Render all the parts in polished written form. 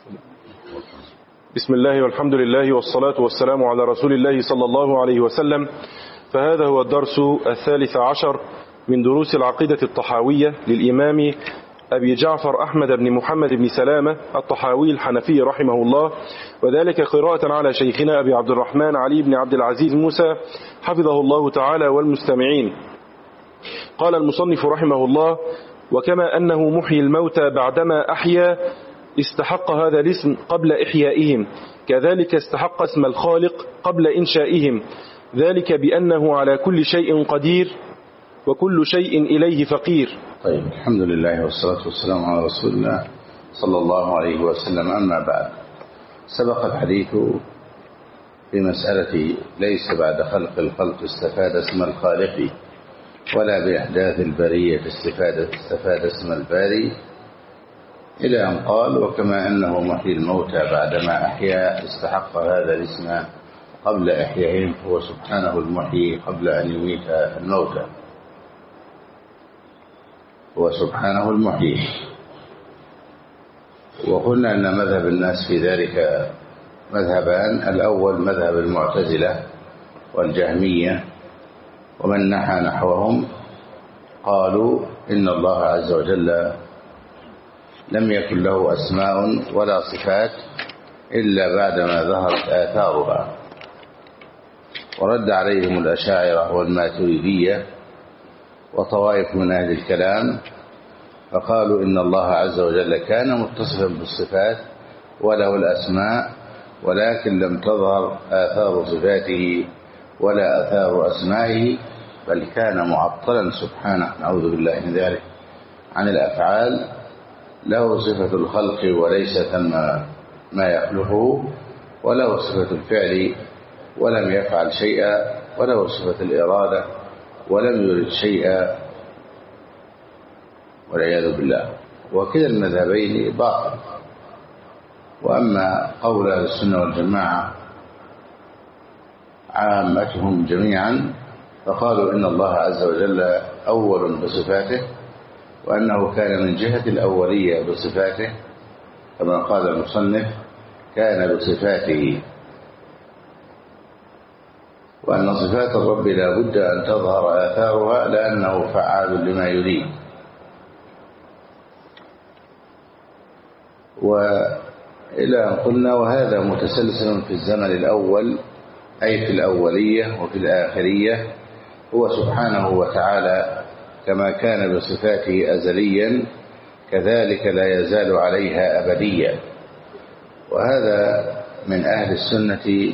بسم الله والحمد لله والصلاة والسلام على رسول الله صلى الله عليه وسلم. فهذا هو الدرس 13 من دروس العقيدة الطحاوية للإمام أبي جعفر أحمد بن محمد بن سلامة الطحاوي الحنفي رحمه الله، وذلك قراءة على شيخنا أبي عبد الرحمن علي بن عبد العزيز موسى حفظه الله تعالى والمستمعين. قال المصنف رحمه الله: وكما أنه محيي الموتى بعدما أحيا استحق هذا الاسم قبل إحيائهم، كذلك استحق اسم الخالق قبل إنشائهم، ذلك بأنه على كل شيء قدير وكل شيء إليه فقير. طيب، الحمد لله والصلاة والسلام على رسول الله صلى الله عليه وسلم. أما بعد، سبق الحديث في مسألة ليس بعد خلق الخلق استفاد اسم الخالق، ولا بإحداث البرية استفاد اسم الباري، إلى أن قال: وكما أنه محيي الموتى بعدما أحيا استحق هذا الاسم قبل إحيائهم، هو سبحانه المحيي قبل أن يميت الموتى، هو سبحانه المحيي. وقلنا أن مذهب الناس في ذلك مذهبان: الأول مذهب المعتزلة والجهمية، ومن نحى نحوهم قالوا إن الله عز وجل لم يكن له أسماء ولا صفات إلا بعدما ظهرت آثارها، ورد عليهم الأشاعرة والماتريدية وطوائف من أهل الكلام، فقالوا إن الله عز وجل كان متصفا بالصفات وله الأسماء، ولكن لم تظهر آثار صفاته ولا آثار أسمائه، بل كان معطلا سبحانه، نعوذ بالله من ذلك، عن الأفعال. له صفة الخلق وليس ثم ما يخلقه، وله صفة الفعل ولم يفعل شيئا، وله صفة الإرادة ولم يرد شيئا، والعياذ بالله. وكلا المذهبين باطل. وأما قول أهل السنة والجماعة عامتهم جميعا فقالوا إن الله عز وجل أول بصفاته، وأنه كان من جهة الأولية بصفاته، كما قال المصنف: كان بصفاته، وأن صفات الرب لا بد أن تظهر آثارها لأنه فعال لما يريد. وإلى أن قلنا: وهذا متسلسل في الزمن الأول، أي في الأولية وفي الآخرية، هو سبحانه وتعالى كما كان بصفاته أزليا كذلك لا يزال عليها أبديا. وهذا من أهل السنة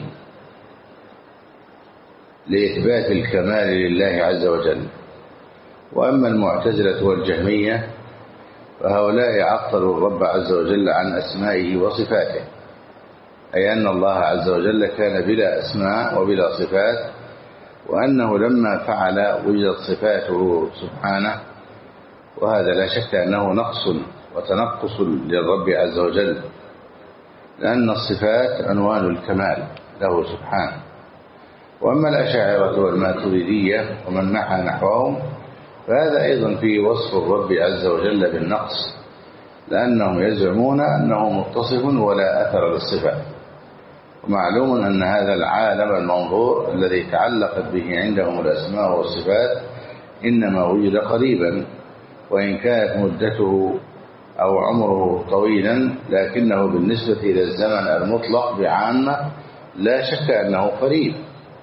لإثبات الكمال لله عز وجل. وأما المعتزلة والجهمية فهؤلاء عطلوا الرب عز وجل عن أسمائه وصفاته، أي أن الله عز وجل كان بلا أسماء وبلا صفات، وأنه لما فعل وجدت صفاته سبحانه، وهذا لا شك أنه نقص وتنقص للرب عز وجل، لأن الصفات عنوان الكمال له سبحانه. وأما الأشاعرة والماتريدية ومن نحى نحوهم فهذا أيضا في وصف الرب عز وجل بالنقص، لأنهم يزعمون أنه متصف ولا أثر للصفات. ومعلوم أن هذا العالم المنظور الذي تعلقت به عندهم الأسماء والصفات إنما وجد قريبا، وإن كانت مدته أو عمره طويلا، لكنه بالنسبة إلى الزمن المطلق بعامة لا شك أنه قريب.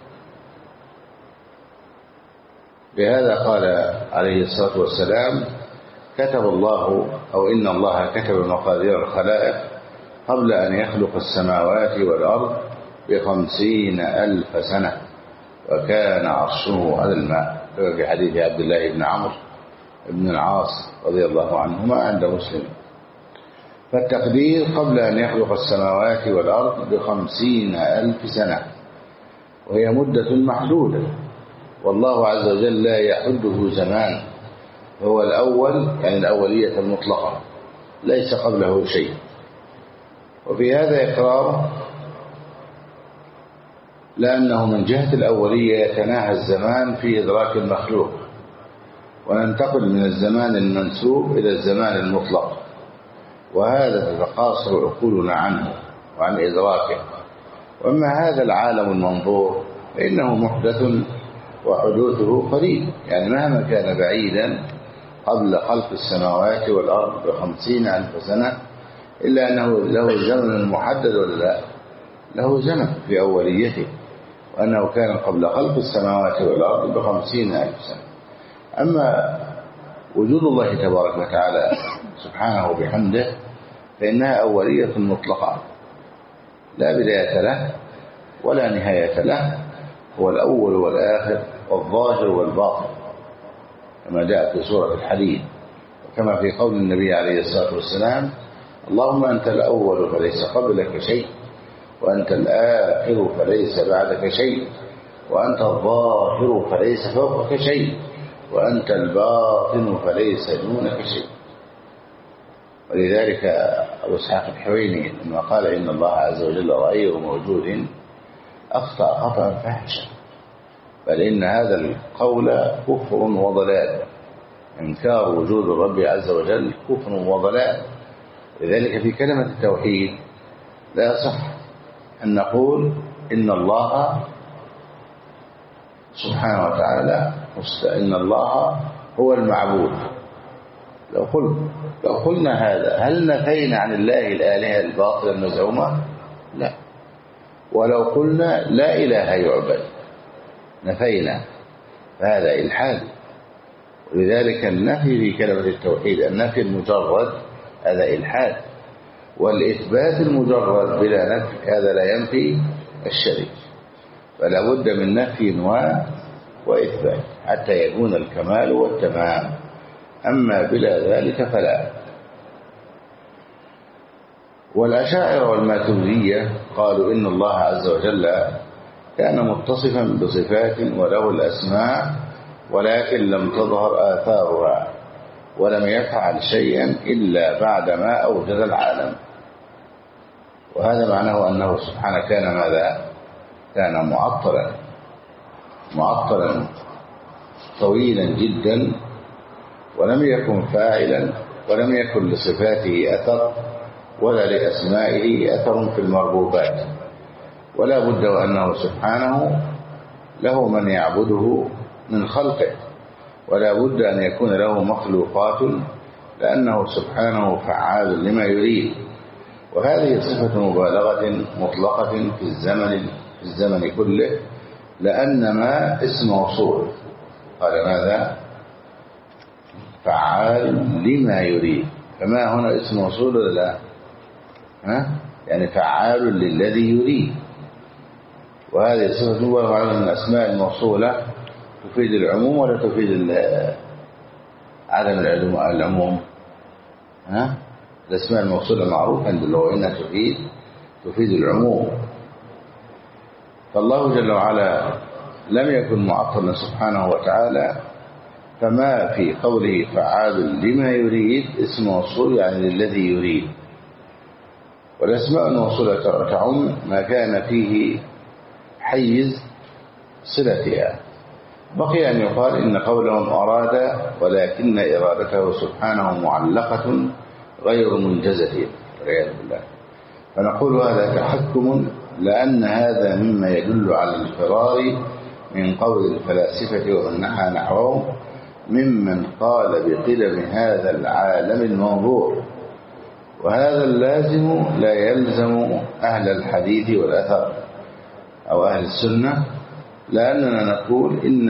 بهذا قال عليه الصلاة والسلام: كتب الله، أو إن الله كتب مقادير الخلائق قبل أن يخلق السماوات والأرض ب50,000 سنة، وكان عرشه على الماء، في حديث عبد الله بن عمرو بن العاص رضي الله عنهما عند مسلم. فالتقدير قبل أن يخلق السماوات والأرض ب50,000 سنة، وهي مدة محدودة، والله عز وجل لا يحده زمان، هو الأول، يعني الأولية المطلقة، ليس قبله شيء. وفي هذا إقرار لأنه من جهة الأولية يتناهى الزمان في إدراك المخلوق، وننتقل من الزمان المنسوب إلى الزمان المطلق، وهذا تتقاصر عقولنا عنه وعن إدراكه. وأما هذا العالم المنظور فإنه محدث وحدوثه قريب، يعني مهما كان بعيدا قبل خلق السماوات والأرض ب50,000 سنة إلا أنه له زمن محدد ولا لا؟ له زمن في أوليته، وأنه كان قبل خلق السماوات والأرض ب50,000 سنة. أما وجود الله تبارك وتعالى سبحانه وبحمده فإنها أولية مطلقة لا بداية له ولا نهاية له، هو الأول والآخر والظاهر والباطن كما جاء في سورة الحديد، وكما في قول النبي عليه الصلاة والسلام: اللهم أنت الأول فليس قبلك شيء، وأنت الآخر فليس بعدك شيء، وأنت الظاهر فليس فوقك شيء، وأنت الباطن فليس دونك شيء. ولذلك أبو إسحاق الحويني لما قال إن الله عز وجل غير موجود أخطأ خطأ فاحشا، بل إن هذا القول كفر وضلال، إنكار وجود الرب عز وجل كفر وضلال. لذلك في كلمة التوحيد لا يصح أن نقول إن الله سبحانه وتعالى إن الله هو المعبود. لو قلنا هذا هل نفينا عن الله الآلهة الباطلة المزعومة؟ لا. ولو قلنا لا إله يعبد نفينا، فهذا إلحاد. ولذلك النفي في كلمة التوحيد النفي المجرد هذا إلحاد، والإثبات المجرد بلا نفي هذا لا ينفي الشريك، فلا بد من نفي وإثبات حتى يكون الكمال والتمام، أما بلا ذلك فلا. والأشاعرة والماتريدية قالوا إن الله عز وجل كان متصفا بصفات وله الأسماء ولكن لم تظهر آثارها، ولم يفعل شيئا إلا بعدما أوجد العالم. وهذا معناه أنه سبحانه كان ماذا؟ كان معطلا طويلا جدا، ولم يكن فاعلا، ولم يكن لصفاته أثر ولا لأسمائه أثر في المربوبات. ولا بد وأنه سبحانه له من يعبده من خلقه، ولا بد أن يكون له مخلوقات، لأنه سبحانه فعال لما يريد. وهذه صفة مبالغة مطلقة في الزمن كله، لأن ما اسم موصول. قال ماذا؟ فعال لما يريد، فما هنا اسم موصول ولا لا؟ يعني فعال للذي يريد. وهذه صفة مبالغة من الأسماء الموصولة تفيد العموم ولا تفيد عدم العموم؟ الأسماء الموصولة معروفة عند اللغويين تفيد العموم. فالله جل وعلا لم يكن معطلا سبحانه وتعالى، فما في قوله فعال لما يريد اسم موصول يعني للذي يريد. والأسماء الموصولة تعم ما كان فيه حيز صلتها. بقي أن يقال إن قولهم أراد، ولكن إرادته سبحانه معلقة غير منجزة والعياذ بالله. فنقول هذا تحكم، لأن هذا مما يدل على الفرار من قول الفلاسفة ومن نحى نحوهم ممن قال بقدم هذا العالم المنظور. وهذا اللازم لا يلزم أهل الحديث والأثر أو أهل السنة، لأننا نقول إن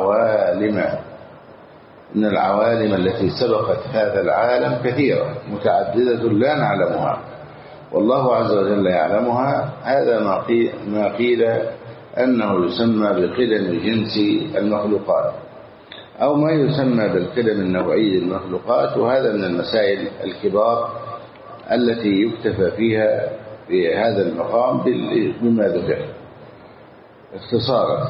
العوالم التي سبقت هذا العالم كثيرة متعددة لا نعلمها، والله عز وجل يعلمها. هذا ما قيل أنه يسمى بقدم جنس المخلوقات، أو ما يسمى بالقدم النوعي للمخلوقات. وهذا من المسائل الكبار التي يكتفى فيها في هذا المقام بما ذكر اختصارا.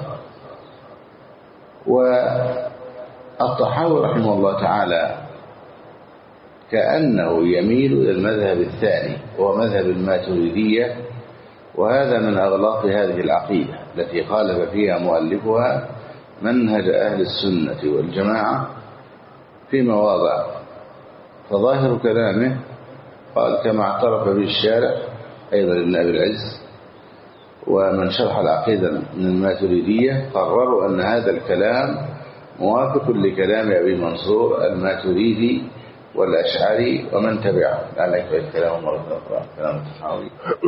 والطحاوي رحمه الله تعالى كأنه يميل إلى المذهب الثاني وهو مذهب الماتريدية، وهذا من أغلاط هذه العقيدة التي خالف فيها مؤلفها منهج أهل السنة والجماعة في مواضع. فظاهر كلامه قال كما اعترف به الشارع أيضا ابن أبي العز ومن شرح العقيدة من الماتريدية، قرروا أن هذا الكلام موافق لكلام أبي منصور الماتريدي والأشعري ومن تبعه. لعلك الكلام مرة أخرى كلام الطحاوي.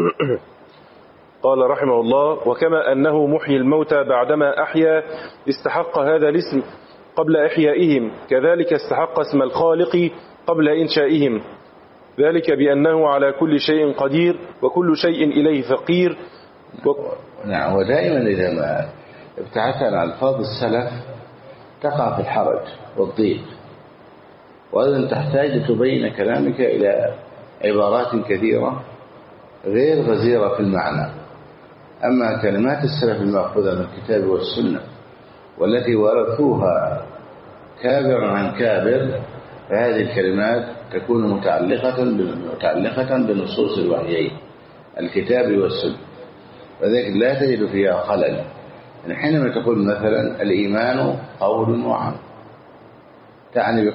قال رحمه الله: وكما أنه محيي الموتى بعدما أحيا استحق هذا الاسم قبل إحيائهم، كذلك استحق اسم الخالق قبل إنشائهم، ذلك بأنه على كل شيء قدير وكل شيء إليه فقير. نعم. ودائما إذا ما ابتعدت عن ألفاظ السلف تقع في الحرج والضيق، وأيضا تحتاج تبين كلامك إلى عبارات كثيرة غير غزيرة في المعنى. أما كلمات السلف المأخوذة من الكتاب والسنة والتي ورثوها كابرا عن كابر، فهذه الكلمات تكون متعلقة بنصوص الوحيين الكتاب والسنة، وذلك لا تجد فيها خلل. يعني حينما تقول مثلا الإيمان قول وعمل، تعني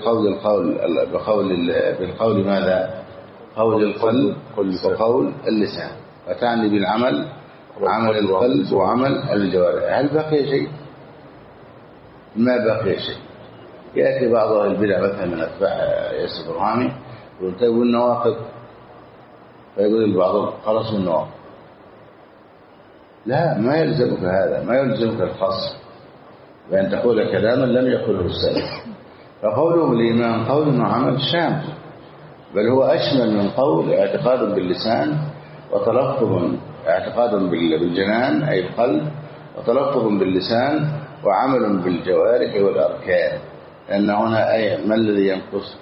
بالقول ماذا؟ قول القلب وقول اللسان، وتعني بالعمل عمل القلب وعمل الجوارح. هل بقي شيء؟ ما بقي شيء. يأتي بعض أهل البدع مثلا من أتباع ياسر برهامي يقول النواقض، فيقول البعض خلص من النواقض. لا، ما يلزمك هذا، ما يلزمك الخاص بأن تقول كلاما لم يقله السلف. فقوله الإيمان قول وعمل شامل، بل هو أشمل من قول اعتقاد باللسان وتلفظ اعتقاد بالجنان أي القلب، وتلفظ باللسان وعمل بالجوارح والأركان. لأن هنا أي ما الذي ينقص؟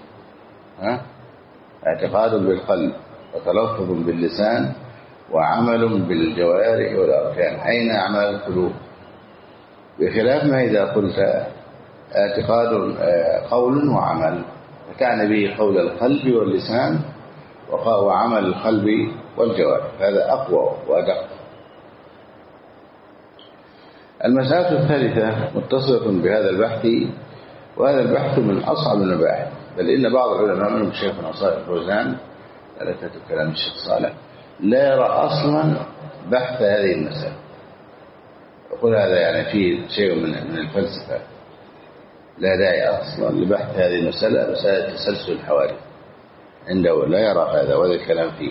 اعتقاد بالقلب وتلفظ باللسان وعمل بالجوارح والأركان. أين أعمال القلوب؟ بخلاف ما إذا قلت اعتقاد قول وعمل، فتعني به قول القلب واللسان وعمل القلب والجوارح. هذا أقوى وأدق. المسألة الثالثة متصلة بهذا البحث، وهذا البحث من أصعب المباحث، بل إن بعض العلماء منهم الشيخ صالح الفوزان لا كتب كلام الشيخ صالح لا يرى أصلا بحث هذه المسألة. يقول هذا يعني فيه شيء من الفلسفة، لا داعي أصلا لبحث هذه المسألة، مسألة تسلسل الحوادث عنده لا يرى هذا، وهذا الكلام فيه.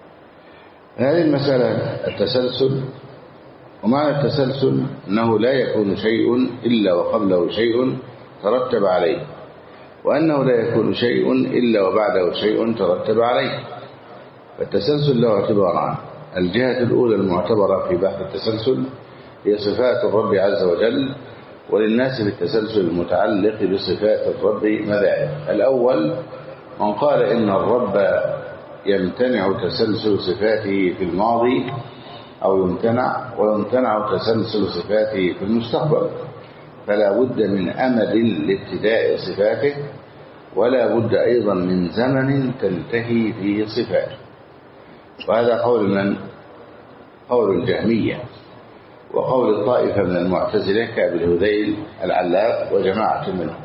هذه المسألة التسلسل، ومعنى التسلسل أنه لا يكون شيء إلا وقبله شيء ترتب عليه، وأنه لا يكون شيء إلا وبعده شيء ترتب عليه. فالتسلسل له اعتباران: الجهة الأولى المعتبرة في بحث التسلسل هي صفات الرب عز وجل، وللناس في التسلسل المتعلق بصفات الرب مذاهب. الأول من قال إن الرب يمتنع تسلسل صفاته في الماضي أو ويمتنع تسلسل صفاته في المستقبل، فلا بد من أمد لابتداء صفاته، ولا بد أيضا من زمن تنتهي فيه صفاته. وهذا قول من؟ قول الجهمية، وقول الطائفة من المعتزلة كأبي الهذيل العلاق وجماعة منهم،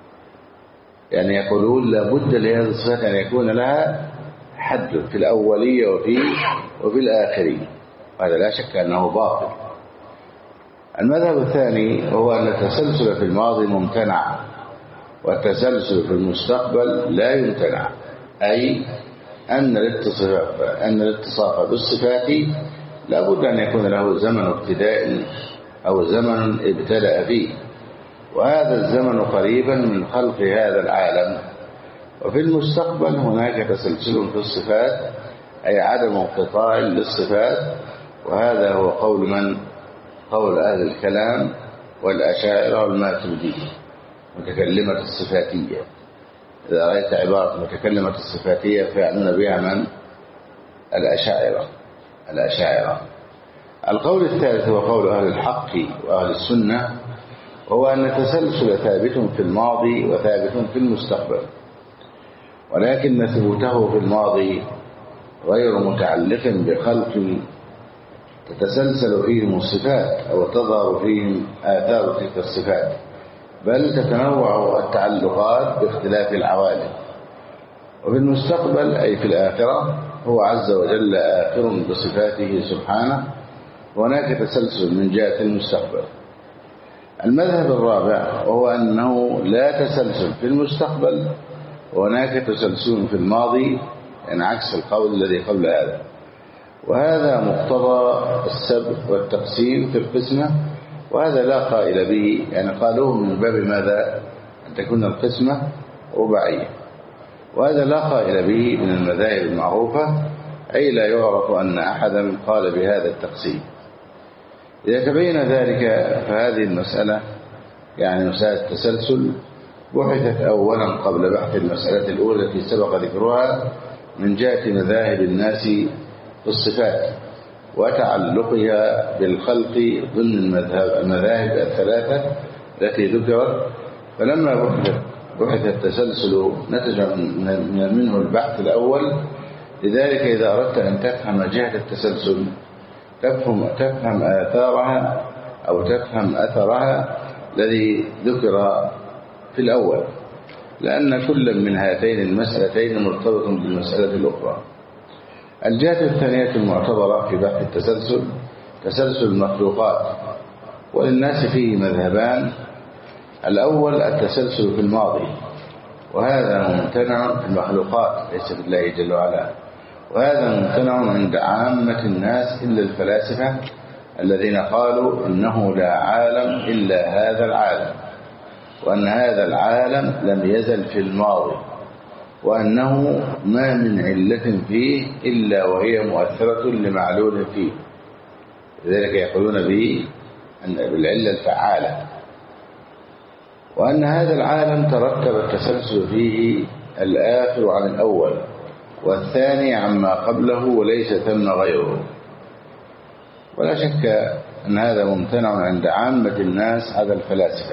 يعني يقولون لا بد لهذه الصفات أن يكون لها حد في الأولية وفي الآخرية. هذا لا شك أنه باطل. المذهب الثاني هو أن التسلسل في الماضي ممتنع، والتسلسل في المستقبل لا يمتنع، أي أن الاتصاف بالصفات لا بد أن يكون له زمن ابتداء أو زمن ابتدأ فيه، وهذا الزمن قريبا من خلق هذا العالم. وفي المستقبل هناك تسلسل في الصفات، أي عدم انقطاع للصفات. وهذا هو قول من؟ قول أهل الكلام والأشاعرة والماتريدية متكلمة الصفاتية. إذا رأيت عبارة متكلمة الصفاتية فيعنون بها من؟ الأشاعرة. القول الثالث هو قول أهل الحق وأهل السنة، وهو أن التسلسل ثابت في الماضي وثابت في المستقبل، ولكن ثبوته في الماضي غير متعلق بخلق تتسلسل فيهم الصفات أو تظهر فيهم آثار تلك الصفات، بل تتنوع التعلقات باختلاف العوالم. وفي المستقبل أي في الآخرة هو عز وجل آخر بصفاته سبحانه، وهناك تسلسل من جهة المستقبل. المذهب الرابع وهو أنه لا تسلسل في المستقبل وهناك تسلسل في الماضي، يعني عكس القول الذي قبل هذا. وهذا مقتضى السبق والتقسيم في القسمة، وهذا لا قائل به، يعني قالوه من باب ماذا؟ أن تكون القسمة رباعية، وهذا لا قائل به من المذاهب المعروفة، أي لا يعرف أن أحدا قال بهذا التقسيم. إذا تبين ذلك فهذه المسألة، يعني مسألة التسلسل، بحثت أولا قبل بحث المسألة الأولى التي سبق ذكرها من جهة مذاهب الناس في الصفات وتعلقها بالخلق ضمن المذاهب الثلاثة التي ذكرت. فلما بحث التسلسل نتج منه البحث الأول. لذلك إذا أردت أن تفهم جهة التسلسل تفهم آثارها أو تفهم أثرها الذي ذكر في الأول، لأن كل من هاتين المسألتين مرتبط بالمسألة الأخرى. الجهة الثانية المعتبرة في بحث التسلسل تسلسل المخلوقات، وللناس فيه مذهبان. الأول التسلسل في الماضي، وهذا ممتنع في المخلوقات ليس بالله جل وعلا، وهذا ممتنع عند عامة الناس إلا الفلاسفة الذين قالوا إنه لا عالم إلا هذا العالم، وأن هذا العالم لم يزل في الماضي، وأنه ما من علة فيه إلا وهي مؤثرة لمعلول فيه، لذلك يقولون به بالعلة الفعالة. وأن هذا العالم ترتب التسلسل فيه الآخر عن الأول والثاني عما قبله وليس ثم غيره. ولا شك أن هذا ممتنع عند عامة الناس هذا الفلاسفة،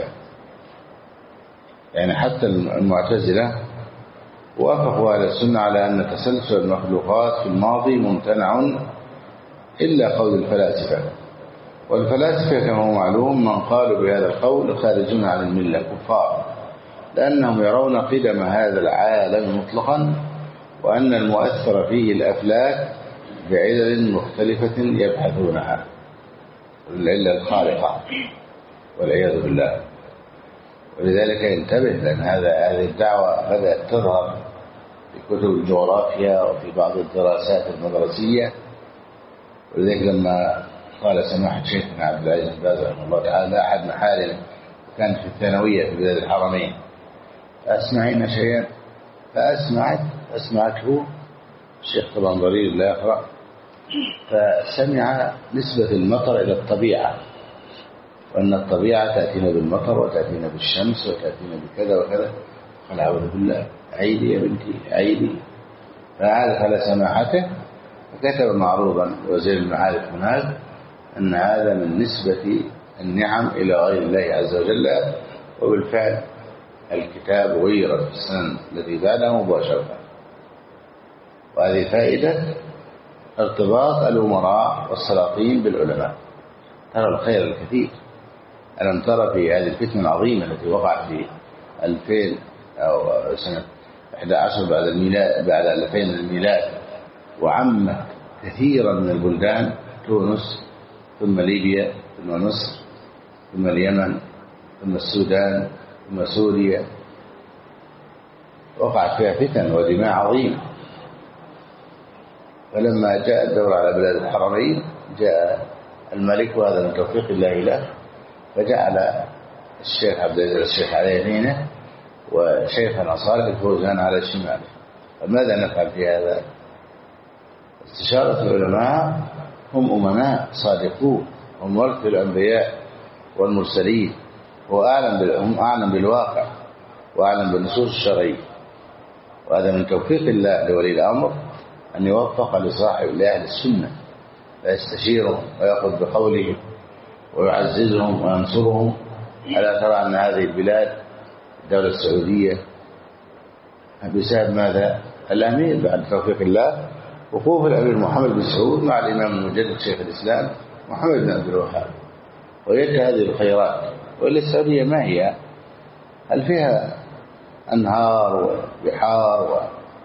يعني حتى المعتزلة وافقوا على السنة على أن تسلسل المخلوقات في الماضي ممتنع إلا قول الفلاسفة. والفلاسفة كما هو معلوم من قالوا بهذا القول خارجون عن الملة كفار، لأنهم يرون قدم هذا العالم مطلقا، وأن المؤثر فيه الأفلاك بعلل مختلفة يبحثونها، العلة الخارقة والعياذ بالله. ولذلك ينتبه، لأن هذه الدعوة بدأت تظهر في كتب الجغرافيا وفي بعض الدراسات المدرسية. ولذلك لما قال سماحة شيخنا عبد العزيز بن باز رحمه الله تعالى أحد محارم كانت في الثانوية في بلاد الحرمين، أسمعين شيئا، فأسمعته الشيخ طبعا ضرير لا يقرأ، فسمع نسبة المطر إلى الطبيعة، وأن الطبيعة تأتينا بالمطر وتأتينا بالشمس وتأتينا بكذا وكذا. قال أعوذ بالله، عيدي يا بنتي عيدي. فعاد على سماحته فكتب معروضا وزير المعارف هناك أن هذا من نسبة النعم إلى غير الله عز وجل. وبالفعل الكتاب غير في السنة التي بعدها مباشرة. وهذه فائدة ارتباط الأمراء والسلاطين بالعلماء. ترى الخير الكثير. ألم ترى في هذه الفتنة العظيمة التي وقعت في 2000 أو سنة 11 بعد الميلاد، بعد 2000 الميلاد، وعمت كثيرا من البلدان، تونس ثم ليبيا ثم مصر ثم اليمن ثم السودان ثم سوريا، وقعت فيها فتن ودماء عظيمة. فلما جاء الدور على بلاد الحرمين جاء الملك، وهذا من توفيق الله له، فجعل الشيخ عبد العزيز الشيخ على يمينه وشيخنا صالح الفوزان على شماله. فماذا نفعل في هذا؟ استشارة العلماء، هم أمناء صادقون، هم ورث الأنبياء والمرسلين، هم أعلم بالواقع وأعلم بالنصوص الشرعية. وهذا من توفيق الله لولي الأمر أن يوفق لصاحب لأهل السنة، فيستشيرهم ويأخذ بقولهم ويعززهم وينصرهم. ألا ترى أن هذه البلاد الدولة السعودية بسبب ماذا؟ الأمير بعد توفيق الله وقوف الأمير محمد بن سعود مع الإمام المجدد شيخ الإسلام محمد بن عبد الوهاب، ويجري هذه الخيرات. وإلا السعودية ما هي؟ هل فيها أنهار وبحار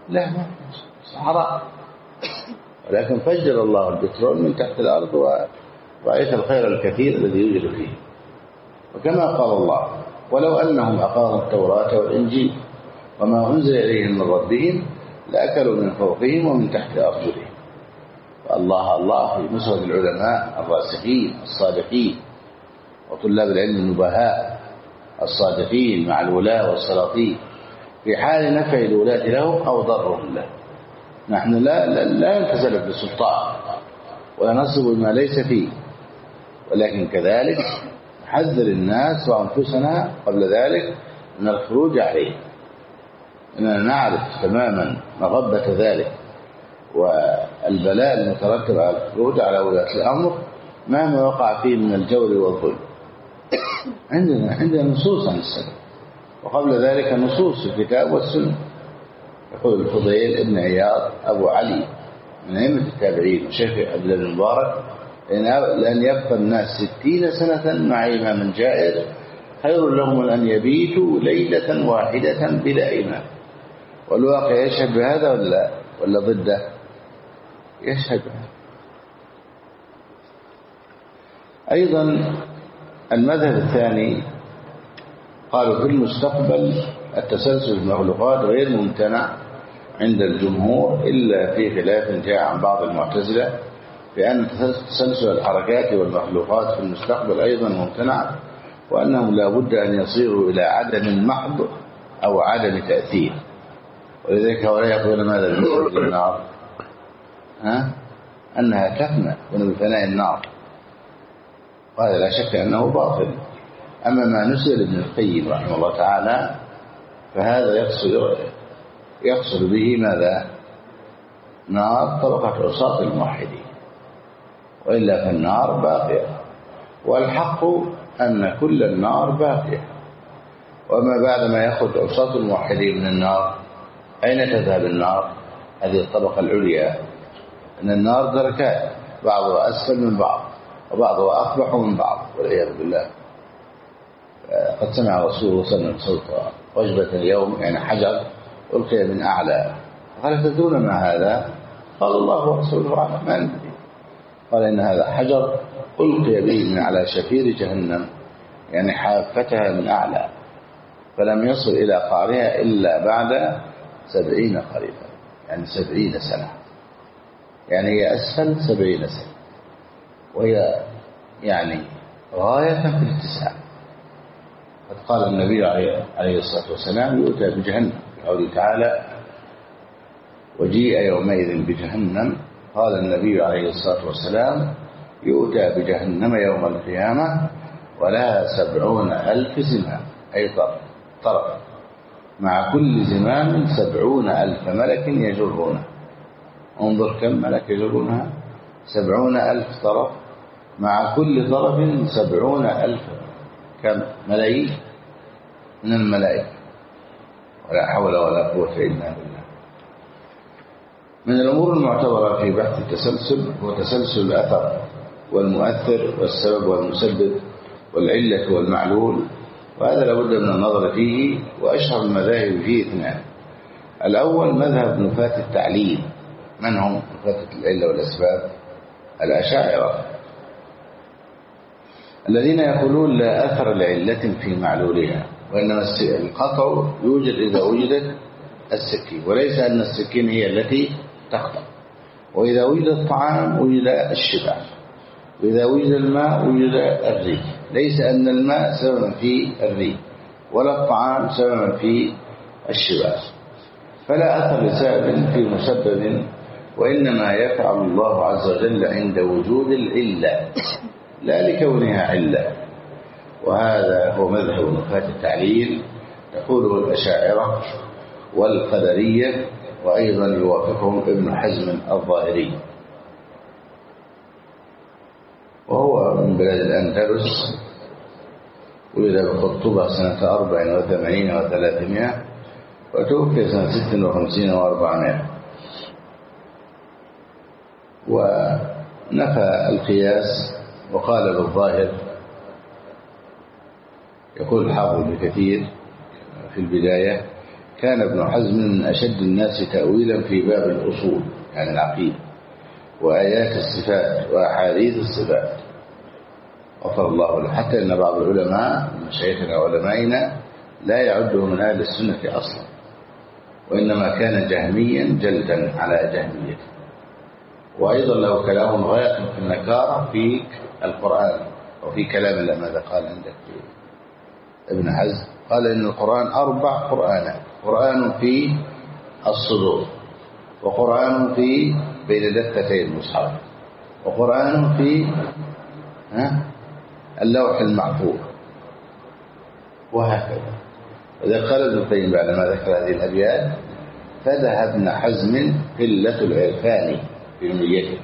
لا، ما صحراء، ولكن فجر الله البترول من تحت الأرض ورأيت الخير الكثير الذي يوجد فيه. وكما قال الله: ولو أنهم أقاموا التوراة والإنجيل وما أنزل إليهم من ربهم لأكلوا من فوقهم ومن تحت أرجلهم. الله في مسرد العلماء الراسخين الصادقين وطلاب العلم النبهاء الصادقين مع الولاة والسلاطين في حال نفع الولاة لهم أو ضرهم له. نحن لا نتسلف بالسلطان ولا نصب ما ليس فيه، ولكن كذلك نحذر الناس وأنفسنا قبل ذلك من الخروج عليه، إننا نعرف تماما مغبة ذلك والبلاء المترتب على الخروج على ولاة الأمر مهما وقع فيه من الجور والظلم. عندنا نصوص عن السلف، وقبل ذلك نصوص في الكتاب والسنة. يقول الفضيل ابن عياض أبو علي من أئمة التابعين وشيخ عبد الله بن مبارك: لأن يبقى الناس 60 سنة مع إمام جائر خير لهم من أن يبيتوا ليلة واحدة بلا إمام. والواقع يشهد بهذا ولا ضده؟ يشهد بهذا. أيضا المذهب الثاني قالوا في المستقبل التسلسل المخلوقات غير ممتنع عند الجمهور إلا في خلاف جاء عن بعض المعتزلة بأن تسلسل الحركات والمخلوقات في المستقبل أيضا ممتنع، وأنهم لا بد أن يصيروا إلى عدم محض أو عدم تأثير. ولذلك هؤلاء يقولون ماذا بالنسبة للنار؟ أنها تفنى بفناء النار، وهذا لا شك أنه باطل. أما ما نسل ابن القيم رحمه الله تعالى فهذا يقصد به ماذا؟ نار طبقة عصاة الموحدين، وإلا فالنار باقية، والحق أن كل النار باقية. وما بعد ما يخرج عصاة الموحدين من النار أين تذهب النار؟ هذه الطبقة العليا. أن النار دركات، بعضها أسفل من بعض وبعضها أقبح من بعض والعياذ بالله. قد سمع رسول الله صلى الله عليه وسلم صوت وجبة اليوم، يعني حجر ألقي من أعلى، قال: تدرون ما هذا؟ قال: الله ورسوله أعلم، ما ندري. قال: إن هذا حجر ألقي به من على شفير جهنم، يعني حافتها من أعلى، فلم يصل إلى قعرها إلا بعد 70 خريفا، يعني 70 سنة، يعني هي أسفل 70 سنة، وهي يعني غاية في الاتساع. قد قال النبي عليه الصلاة والسلام: يؤتى بجهنم، قوله تعالى: وجيء يومئذ بجهنم. قال النبي عليه الصلاة والسلام: يؤتى بجهنم يوم القيامة ولها 70,000 زمام، أي طرف، مع كل زمام 70,000 ملك يجرونه. انظر كم ملك يجرونها، 70,000 طرف، مع كل طرف 70,000، كم؟ ملايين من الملائكة. ولا حول ولا قوة إلا بالله. من الأمور المعتبرة في بحث التسلسل هو تسلسل الأثر والمؤثر والسبب والمسبب والعلة والمعلول، وهذا لابد من النظر فيه. وأشهر المذاهب فيه 2: الأول مذهب نفاة التعليل. من هم نفاة العلة والأسباب؟ الأشاعرة، الذين يقولون لا أثر لعلة في معلولها، وإنما القطع يوجد إذا وجدت السكين، وليس أن السكين هي التي تقطع. وإذا وجد الطعام وجد الشبع، وإذا وجد الماء وجد الريح. ليس أن الماء سببا في الريح ولا الطعام سببا في الشبع، فلا أثر لسبب في مسبب، وإنما يفعل الله عز وجل عند وجود العلة لا لكونها علة. وهذا هو مذهب نفاة التعليل، تقوله الأشاعرة والقدرية، وأيضا يوافقهم ابن حزم الظاهري، وهو من بلاد الأندلس. ولد بقرطبة سنة 84 و300، وتوفي سنة 56 و400. ونفى القياس وقال بالظاهر. يقول الحافظ ابن كثير في البداية: كان ابن حزم من أشد الناس تأويلا في باب الأصول يعني العقيدة وآيات الصفات وأحاديث الصفات غفر الله له، حتى أن بعض العلماء مشايخنا وعلمائنا لا يعده من أهل السنة أصلا، وإنما كان جهميا جلدا على جهميته. وأيضا له كلام غاية في النكارة في القرآن وفي كلام الله. ماذا قال عندك ابن حزم؟ قال إن القرآن 4 قرآنات: قرآن في الصدور، وقرآن في بين دفتي المصحف، وقرآن في اللوح المحفوظ، وهكذا. إذا قال ابن القيم بعد ما ذكر هذه الأبيات: فذهب ابن حزم قلة العرفان في نيته.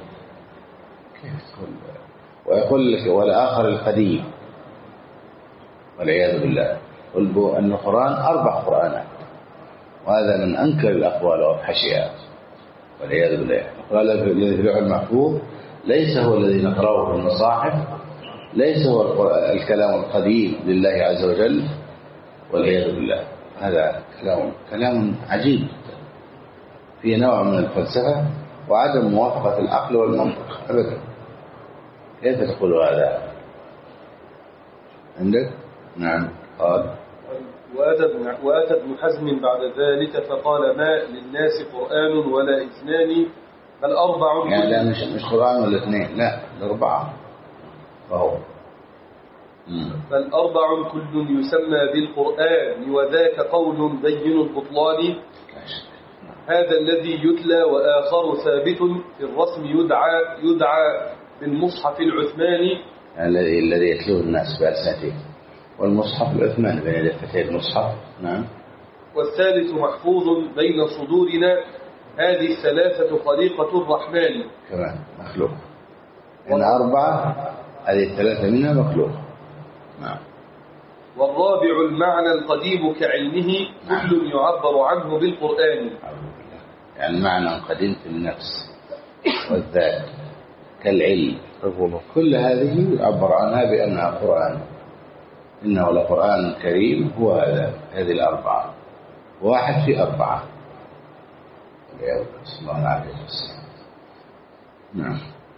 ويقول لك والآخر القديم والعياذ بالله، قل أن القرآن 4 قرآنات، وهذا من أنكر الأقوال وأفحشها والعياذ بالله. قال الذي في اللوح المحفوظ ليس هو الذي نقرأه في المصاحف، ليس هو الكلام القديم لله عز وجل والعياذ بالله. هذا كلام عجيب فيه نوع من الفلسفة وعدم موافقة العقل والمنطق أبدا. كيف تقول هذا عندك؟ نعم. قال وأتى ابن حزم بعد ذلك فقال: ما للناس قرآن ولا 2 بل 4. يعني لا مش قرآن ولا 2، لا 4 فهو بل 4 كل يسمى بالقرآن، وذاك قول بين البطلان. هذا الذي يتلى وآخر ثابت في الرسم يدعى بالمصحف العثماني الذي يتلوه الناس بألسنتهم، والمصحف العثماني بين دفتي المصحف. نعم. والثالث محفوظ بين صدورنا. هذه الثلاثة خليقة الرحمن كمان مخلوق. إن 4 هذه 3 منها مخلوق. نعم. والرابع المعنى القديم كعلمه كل يعبر عنه بالقرآن. يعني معنى قديم في النفس والذات كالعلم، كل هذه يعبر عنها بأنها قرآن. إنه لقرآن كريم. هو هذه 4 1 في 4. بسم الله العافية والسلام. نعم.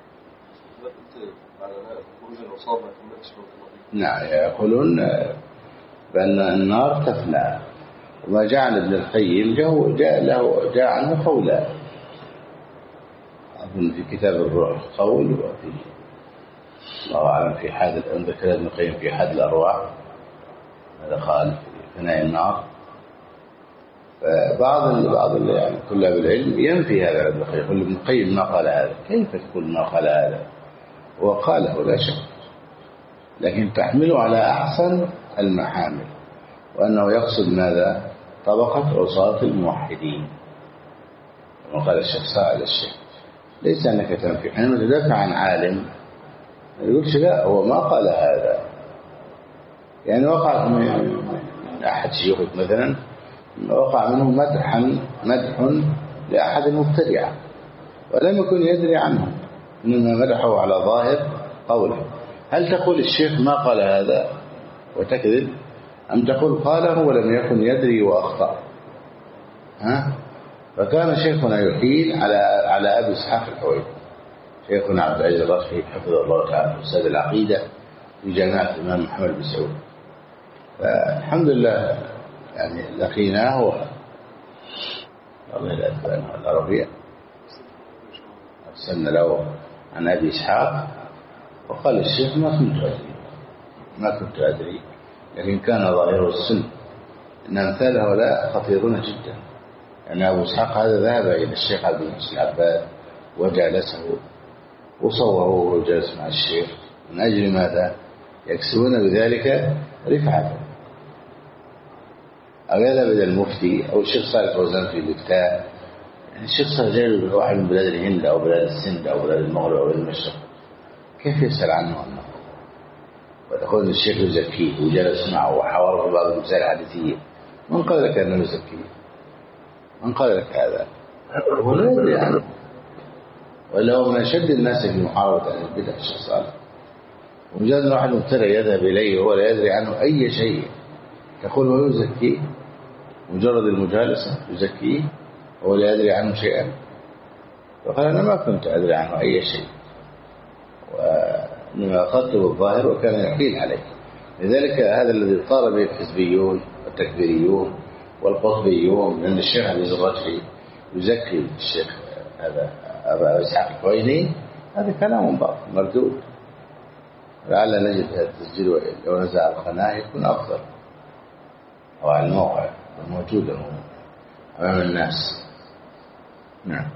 نعم. يقولون بأن النار تفنى. وما جعل ابن القيم جاء عنه قولا، أظن في كتاب الروح قول، وفي الله أعلم في حاد ذكر ابن القيم في حاد الأرواح هذا قال في فناء النار. فبعض يعني طلاب العلم ينفي هذا ابن القيم، يقول ابن القيم ما قال هذا. كيف تقول ما قال هذا؟ وقاله لا شك، لكن تحمله على أحسن المحامل، وأنه يقصد ماذا؟ طبقة عصاة الموحدين، كما قال الشيخ سائل الشيخ. ليس أنك تنفي حينما تدافع عن عالم ما يقولش لا هو ما قال هذا. يعني وقع من أحد شيوخك مثلا، وقع منه مدح لأحد المبتدعة ولم يكن يدري عنه، إنما مدحه على ظاهر قوله. هل تقول الشيخ ما قال هذا وتكذب، أم تقول قاله ولم يكن يدري وأخطأ؟ فكان شيخنا يحيل على أبي إسحاق الحويني، شيخنا عبد العزيز الرشفي حفظه الله تعالى، أستاذ العقيدة في جامعة الإمام محمد بن سعود. فالحمد لله يعني لقيناه العربية، أرسلنا له عن أبي إسحاق، وقال الشيخ ما كنت أدري، لكن كان ظاهره السن. إن أمثال هؤلاء خطيرون جدا. يعني أبو إسحاق هذا ذهب إلى الشيخ عبد المحسن العباد وجالسه وصوره وجلس مع الشيخ، من أجل ماذا؟ يكسبون بذلك رفعة. أو يذهب إلى المفتي أو الشيخ صالح فوزان في الإفتاء. يعني الشيخ صالح جاي واحد من بلاد الهند أو بلاد السند أو بلاد المغرب أو بلاد المشرق، كيف يسأل عنه أنه وتقول الشيخ يزكيه وجلس معه وحاوره في بعض المسائل الحديثية؟ من قال لك أنه يزكيه؟ من قال لك هذا؟ هو لا يدري عنه، ولا هو من أشد الناس في محاربة أهل البدع الشيخ صالح. ومجرد أن واحد مبتدع يذهب إليه وهو لا يدري عنه أي شيء تقول هو يزكيه؟ مجرد المجالسة يزكيه وهو لا يدري عنه شيئا؟ فقال أنا ما كنت أدري عنه أي شيء، وإنما أخذت بالظاهر وكان يحيل عليه. لذلك هذا الذي طار به الحزبيون والتكبيريون والقطبيون من الشيخ عبد الرجحي يزكي الشيخ هذا أبا إسحاق الحويني، هذا كلام باطل مردود. لعل نجد هذا التسجيل لو نزع القناة يكون أفضل، أو على الموقع الموجود أمام الناس. نعم.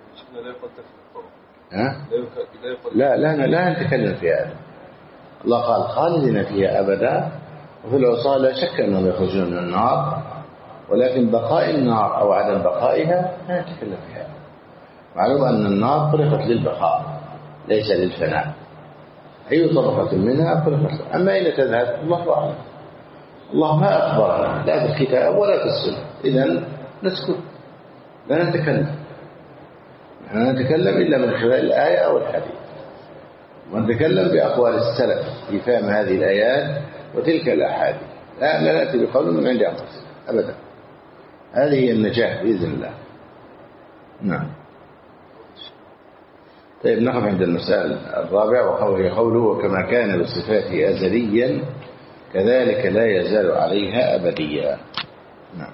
لا نتكلم في هذا. الله قال خالدين فيها أبدا، وفي العصاة لا شك أنهم يخرجون من النار، ولكن بقاء النار أو عدم بقائها لا نتكلم في هذا. معلوم أن النار خلقت للبقاء ليس للفناء، أي طبقة منها خلقت. أما أين تذهب الله أعلم. الله ما أخبرنا لا في الكتاب ولا في السنة، إذن نسكت لا نتكلم. نحن نتكلم إلا من خلال الآية أو الحديث، ونتكلم بأقوال السلف في فهم هذه الآيات وتلك الأحاديث. لا نأتي بقول من عند أنفسنا أبدا. هذه هي النجاح بإذن الله. نعم. طيب نقف عند المسألة الرابع، وهو قوله وكما كان بصفاته أزليا كذلك لا يزال عليها أبديا. نعم.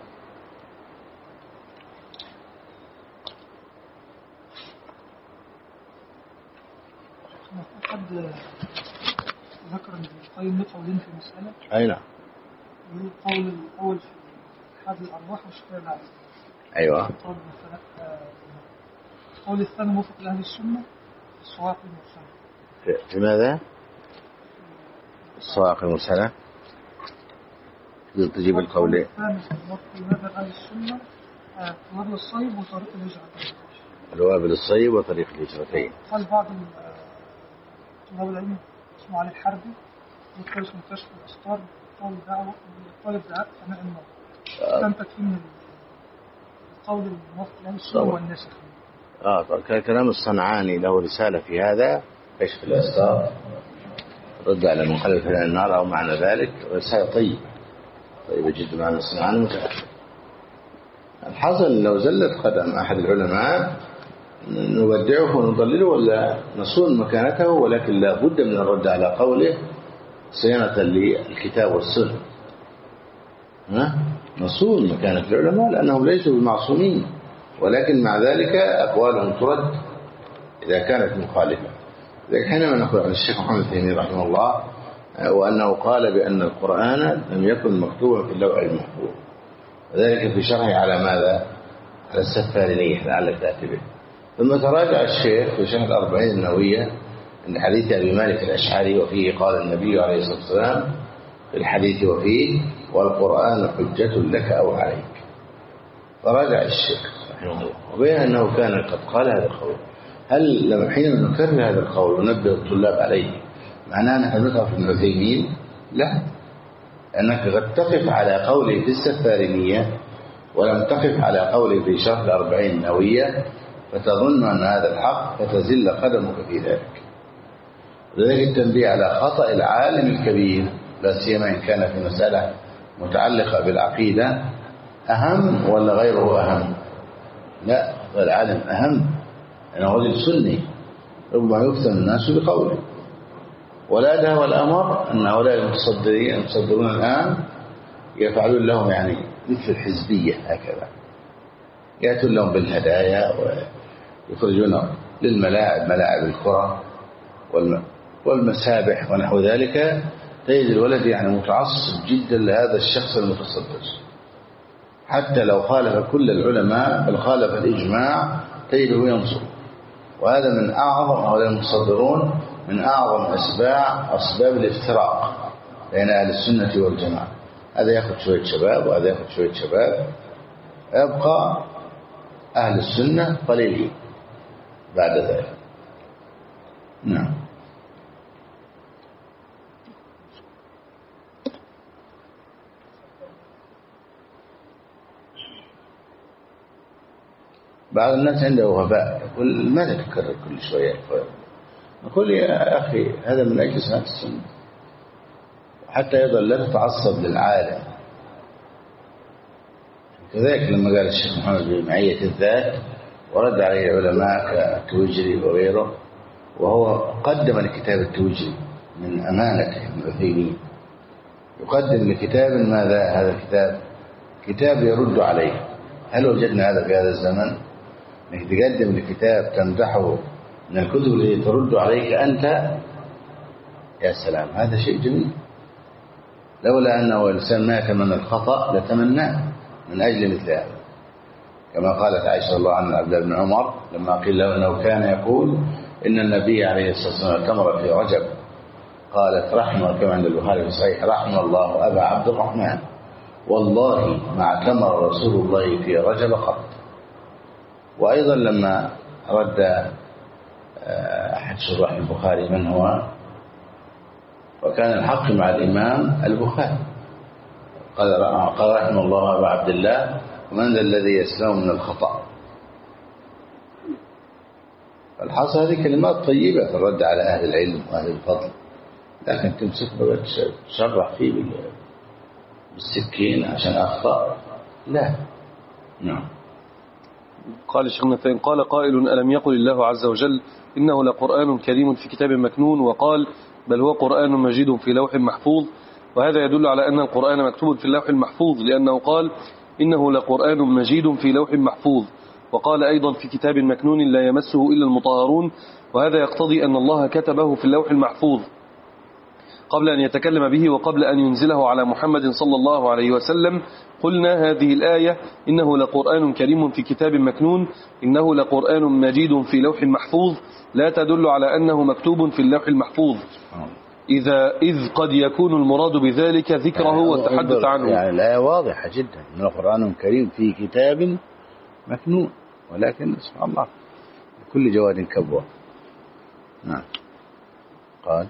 قد ذكر ابن القيم قولين في المسألة. أي نعم. القول الأول في حاد الأرواح والشفاء العام. أيوة. القول الثاني موافق لأهل السنة الصواعق المرسلة. في ماذا؟ الصواعق المرسلة. تجيب القولين. الثاني موافق لماذا أهل السنة الوابل الصيب وطريق الهجرتين. الوابل الصيب وطريق الهجرتين. قال بعض طلاب العلم اسمه علي الحربي يذكر اسمه كشف الأسطار طالب دعاء فناء النار. كان تكفين من القول الموافق لأهل السنة والناسخ. طبعا كلام الصنعاني له رسالة في هذا كشف الأسطار رد على من قال فناء النار أو معنى ذلك، رسالة طيبة جدا معنى الصنعاني متأخر. الحصل لو زلت قدم أحد العلماء نودعه ونضلله ولا نصون مكانته، ولكن لا بد من الرد على قوله صيانة للكتاب والسنة. نصون مكانة العلماء لأنهم ليسوا بمعصومين، ولكن مع ذلك أقوالهم ترد إذا كانت مخالفة. لكن حينما نقول عن الشيخ محمد تيمية رحمه الله وأنه قال بأن القرآن لم يكن مكتوبا في اللوح المحفوظ، وذلك في شرحه على ماذا؟ على السفارينية لعلك تأتي به. ثم تراجع الشيخ في شرح الأربعين النووية عند حديث أبي مالك الأشعري وفيه قال النبي عليه الصلاة والسلام في الحديث وفيه والقرآن حجة لك أو عليك. فراجع الشيخ رحمه الله وبين أنه كان قد قال هذا القول. هل لما حينما نكرر هذا القول وننبه الطلاب عليه معناه نحن نقف في ابن عثيمين؟ لا، أنك قد تقف على قوله في السفارينية ولم تقف على قوله في شرح الأربعين النووية فتظن أن هذا الحق فتزل قدمك في ذلك. لذلك التنبيه على خطأ العالم الكبير لا سيما إن كان في مسألة متعلقة بالعقيدة أهم ولا غيره أهم؟ لا، العالم أهم، أنه رجل سني ربما يفتن الناس بقوله. ولا ده والأمر أن هؤلاء المتصدرون الآن يفعلون لهم يعني مثل الحزبية هكذا، يأتون لهم بالهدايا ويخرجون للملاعب ملاعب الكرة والمسابح ونحو ذلك. تجد الولد يعني متعصب جدا لهذا الشخص المتصدر، حتى لو خالف كل العلماء بل خالف الإجماع تجده ينصر. وهذا من أعظم هؤلاء المتصدرون من أعظم أسباب الافتراق بين أهل السنة والجماعة. هذا يأخذ شوية شباب وهذا يأخذ شوية شباب، يبقى أهل السنة قليلين بعد ذلك. نعم. بعض الناس عنده غباء يقول ماذا تكرر كل شوية؟ نقول يا أخي هذا من أجل سنة السنة، حتى أيضا لا تتعصب للعالم كذلك لما قال الشيخ محمد بمعية الذات ورد عليه العلماء كالتوجري وغيره، وهو قدم لكتاب التوجري من أمانته ابن عثيمين، يقدم لكتاب ماذا هذا الكتاب؟ كتاب يرد عليه. هل وجدنا هذا في هذا الزمن؟ انك تقدم لكتاب تمدحه من الكتب التي ترد عليك أنت، يا سلام، هذا شيء جميل. لولا أنه الإنسان ما يتمنى الخطأ لتمناه من أجل مثل هذا، كما قالت عائشة رضي الله عنها عبد الله بن عمر لما قيل له أنه كان يقول إن النبي عليه الصلاة والسلام اعتمر في رجب، قالت رحمه، كما عند البخاري في صحيح، رحم الله أبا عبد الرحمن، والله ما اعتمر رسول الله في رجب قط. وأيضا لما رد أحد شراح البخاري من هو، وكان الحق مع الإمام البخاري، قال رحمه الله أبا عبد الله، ومن ذا الذي يسلم من الخطأ. فالحاصل هذه كلمات طيبة في الرد على أهل العلم وأهل الفضل، لكن تمسك بقى تشرح فيه بالسكين عشان أخطأ، لا. نعم. قال الشيخ فإن قال قائل ألم يقل الله عز وجل إنه لقرآن كريم في كتاب مكنون، وقال بل هو قرآن مجيد في لوح محفوظ، وهذا يدل على أن القرآن مكتوب في اللوح المحفوظ، لأنه قال إنه لقرآن مجيد في لوح محفوظ، وقال أيضا في كتاب مكنون لا يمسه إلا المطهرون، وهذا يقتضي أن الله كتبه في اللوح المحفوظ قبل أن يتكلم به وقبل أن ينزله على محمد صلى الله عليه وسلم. قلنا هذه الآية إنه لقرآن كريم في كتاب مكنون إنه لقرآن مجيد في لوح محفوظ لا تدل على أنه مكتوب في اللوح المحفوظ، إذ قد يكون المراد بذلك ذكره والتحدث عنه. يعني الآية واضحة جدا إنه قرآن كريم في كتاب مكنون، ولكن سبحان الله كل جواد كبوة. نعم. قال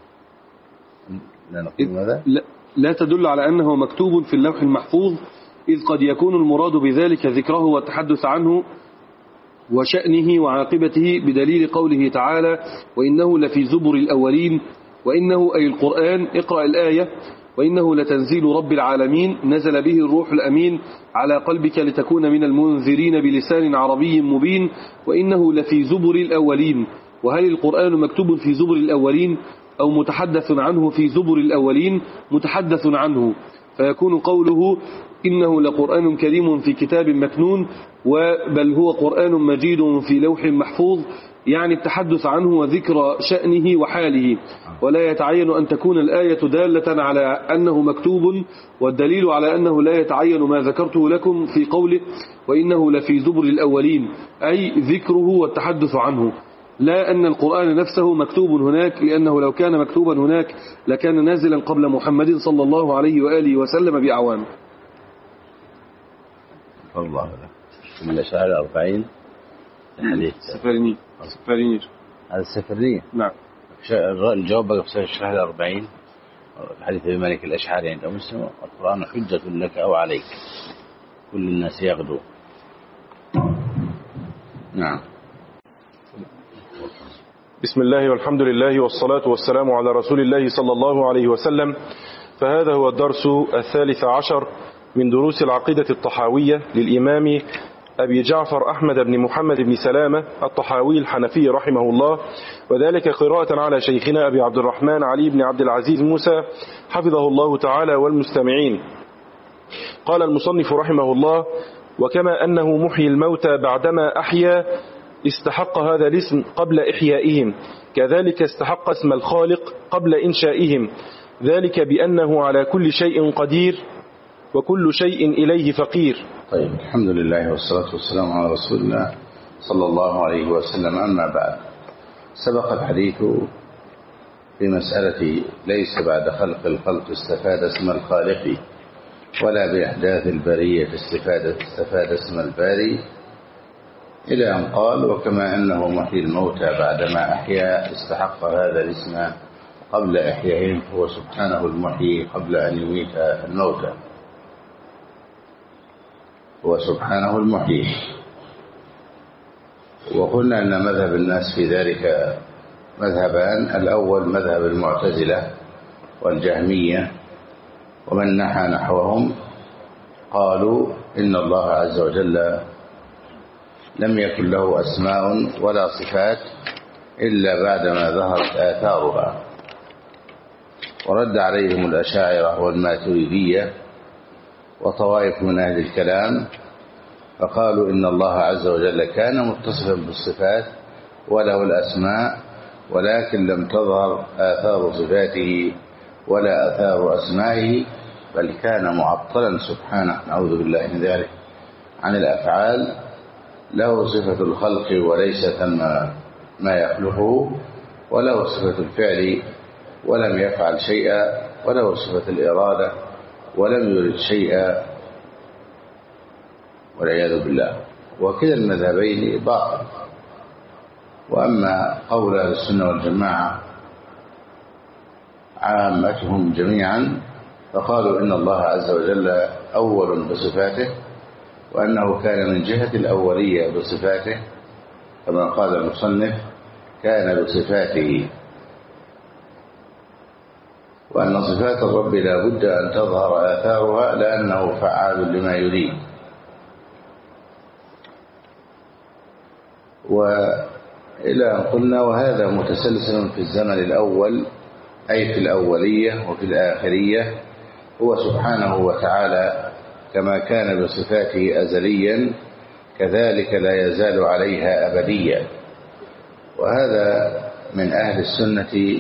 لا تدل على أنه مكتوب في اللوح المحفوظ، إذ قد يكون المراد بذلك ذكره والتحدث عنه وشأنه وعاقبته، بدليل قوله تعالى وإنه لفي زبر الأولين، وإنه أي القرآن، اقرأ الآية، وإنه لتنزيل رب العالمين نزل به الروح الأمين على قلبك لتكون من المنذرين بلسان عربي مبين، وإنه لفي زبر الأولين. وهل القرآن مكتوب في زبر الأولين أو متحدث عنه في زبر الأولين؟ متحدث عنه، فيكون قوله إنه لقرآن كريم في كتاب مكنون بل هو قرآن مجيد في لوح محفوظ، يعني التحدث عنه وذكر شأنه وحاله، ولا يتعين أن تكون الآية دالة على أنه مكتوب، والدليل على أنه لا يتعين ما ذكرته لكم في قوله وإنه لفي زبر الأولين، أي ذكره والتحدث عنه، لا أن القرآن نفسه مكتوب هناك، لأنه لو كان مكتوبا هناك لكان نازلا قبل محمد صلى الله عليه وآله وسلم بأعوام. الله أكبر. من الأشعار 40 الحديث سفريني هذا السفرية. نعم. الجواب بقى في الشرح 40 الحديث أبي مالك الأشعري عند مسلم، القرآن حجة لك أو عليك، كل الناس يغدو. نعم. بسم الله والحمد لله والصلاة والسلام على رسول الله صلى الله عليه وسلم. فهذا هو الدرس 13 من دروس العقيدة الطحاوية للإمام أبي جعفر أحمد بن محمد بن سلامة الطحاوي الحنفي رحمه الله، وذلك قراءة على شيخنا أبي عبد الرحمن علي بن عبد العزيز موسى حفظه الله تعالى والمستمعين. قال المصنف رحمه الله: وكما أنه محيي الموتى بعدما أحيا استحق هذا الاسم قبل إحيائهم، كذلك استحق اسم الخالق قبل إنشائهم، ذلك بأنه على كل شيء قدير وكل شيء إليه فقير. طيب، الحمد لله والصلاة والسلام على رسول الله صلى الله عليه وسلم. أما بعد، سبق الحديث في مسألة ليس بعد خلق الخلق استفاد اسم الخالق، ولا بإحداث البرية استفاد اسم الباري، إلى أن قال: وكما أنه محيي الموتى بعدما أحيا استحق هذا الاسم قبل إحيائهم، فهو سبحانه المحيي قبل أن يميت الموتى، هو سبحانه المحيي. وقلنا أن مذهب الناس في ذلك مذهبان: الأول مذهب المعتزلة والجهمية، ومن نحى نحوهم قالوا إن الله عز وجل لم يكن له أسماء ولا صفات إلا بعدما ظهرت آثارها، ورد عليهم الأشاعرة والماتريدية وطوائف من أهل الكلام، فقالوا إن الله عز وجل كان متصفا بالصفات وله الأسماء، ولكن لم تظهر آثار صفاته ولا آثار أسمائه، بل كان معطلا سبحانه، نعوذ بالله من ذلك، عن الأفعال. له صفة الخلق وليس ثم ما يخلقه، وله صفة الفعل ولم يفعل شيئا، وله صفة الإرادة ولم يرد شيئا، والعياذ بالله. وكلا المذهبين باطل. وأما قول أهل السنة والجماعة عامتهم جميعا فقالوا إن الله عز وجل أول بصفاته، وأنه كان من جهة الأولية بصفاته، كما قال المصنف كان بصفاته، وأن صفات الرب لا بد أن تظهر آثارها لأنه فعال لما يريد. وإلى أن قلنا وهذا متسلسل في الزمن الأول، أي في الأولية وفي الآخرية، هو سبحانه وتعالى كما كان بصفاته أزليا كذلك لا يزال عليها أبديا. وهذا من أهل السنة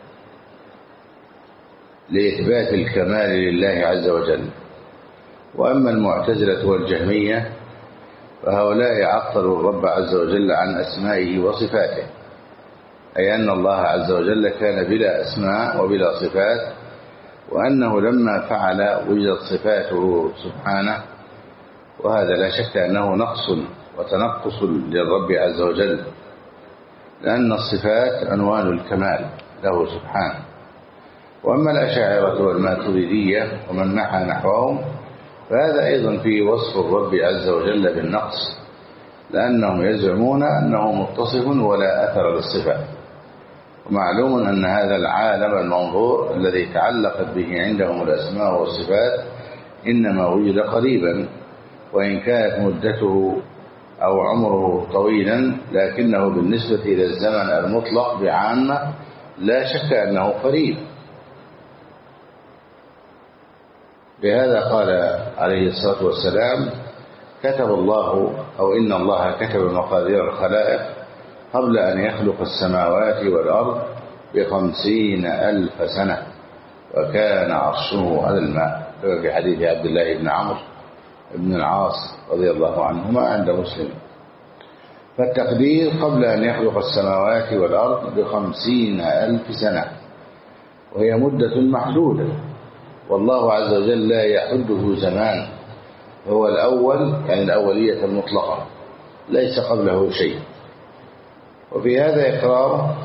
لإثبات الكمال لله عز وجل. وأما المعتزلة والجهمية فهؤلاء عطلوا الرب عز وجل عن أسمائه وصفاته، أي أن الله عز وجل كان بلا أسماء وبلا صفات، وأنه لما فعل وجدت صفاته سبحانه، وهذا لا شك أنه نقص وتنقص للرب عز وجل، لأن الصفات عنوان الكمال له سبحانه. وأما الأشاعرة والماتريدية ومن نحى نحوهم فهذا أيضا في وصف الرب عز وجل بالنقص، لأنهم يزعمون أنه متصف ولا أثر للصفات. ومعلوم أن هذا العالم المنظور الذي تعلقت به عندهم الأسماء والصفات إنما وجد قريبا، وإن كانت مدته أو عمره طويلا، لكنه بالنسبة إلى الزمن المطلق بعامة لا شك أنه قريب. بهذا قال عليه الصلاة والسلام كتب الله أو إن الله كتب مقادير الخلائق قبل أن يخلق السماوات والأرض ب50,000 سنة، وكان عرشه على الماء، في حديث عبد الله بن عمرو بن العاص رضي الله عنهما عند مسلم. فالتقدير قبل أن يخلق السماوات والأرض ب50,000 سنة، وهي مدة محدودة، والله عز وجل لا يحده زمان، هو الأول، يعني الأولية المطلقة، ليس قبله شيء. وفي هذا إقرار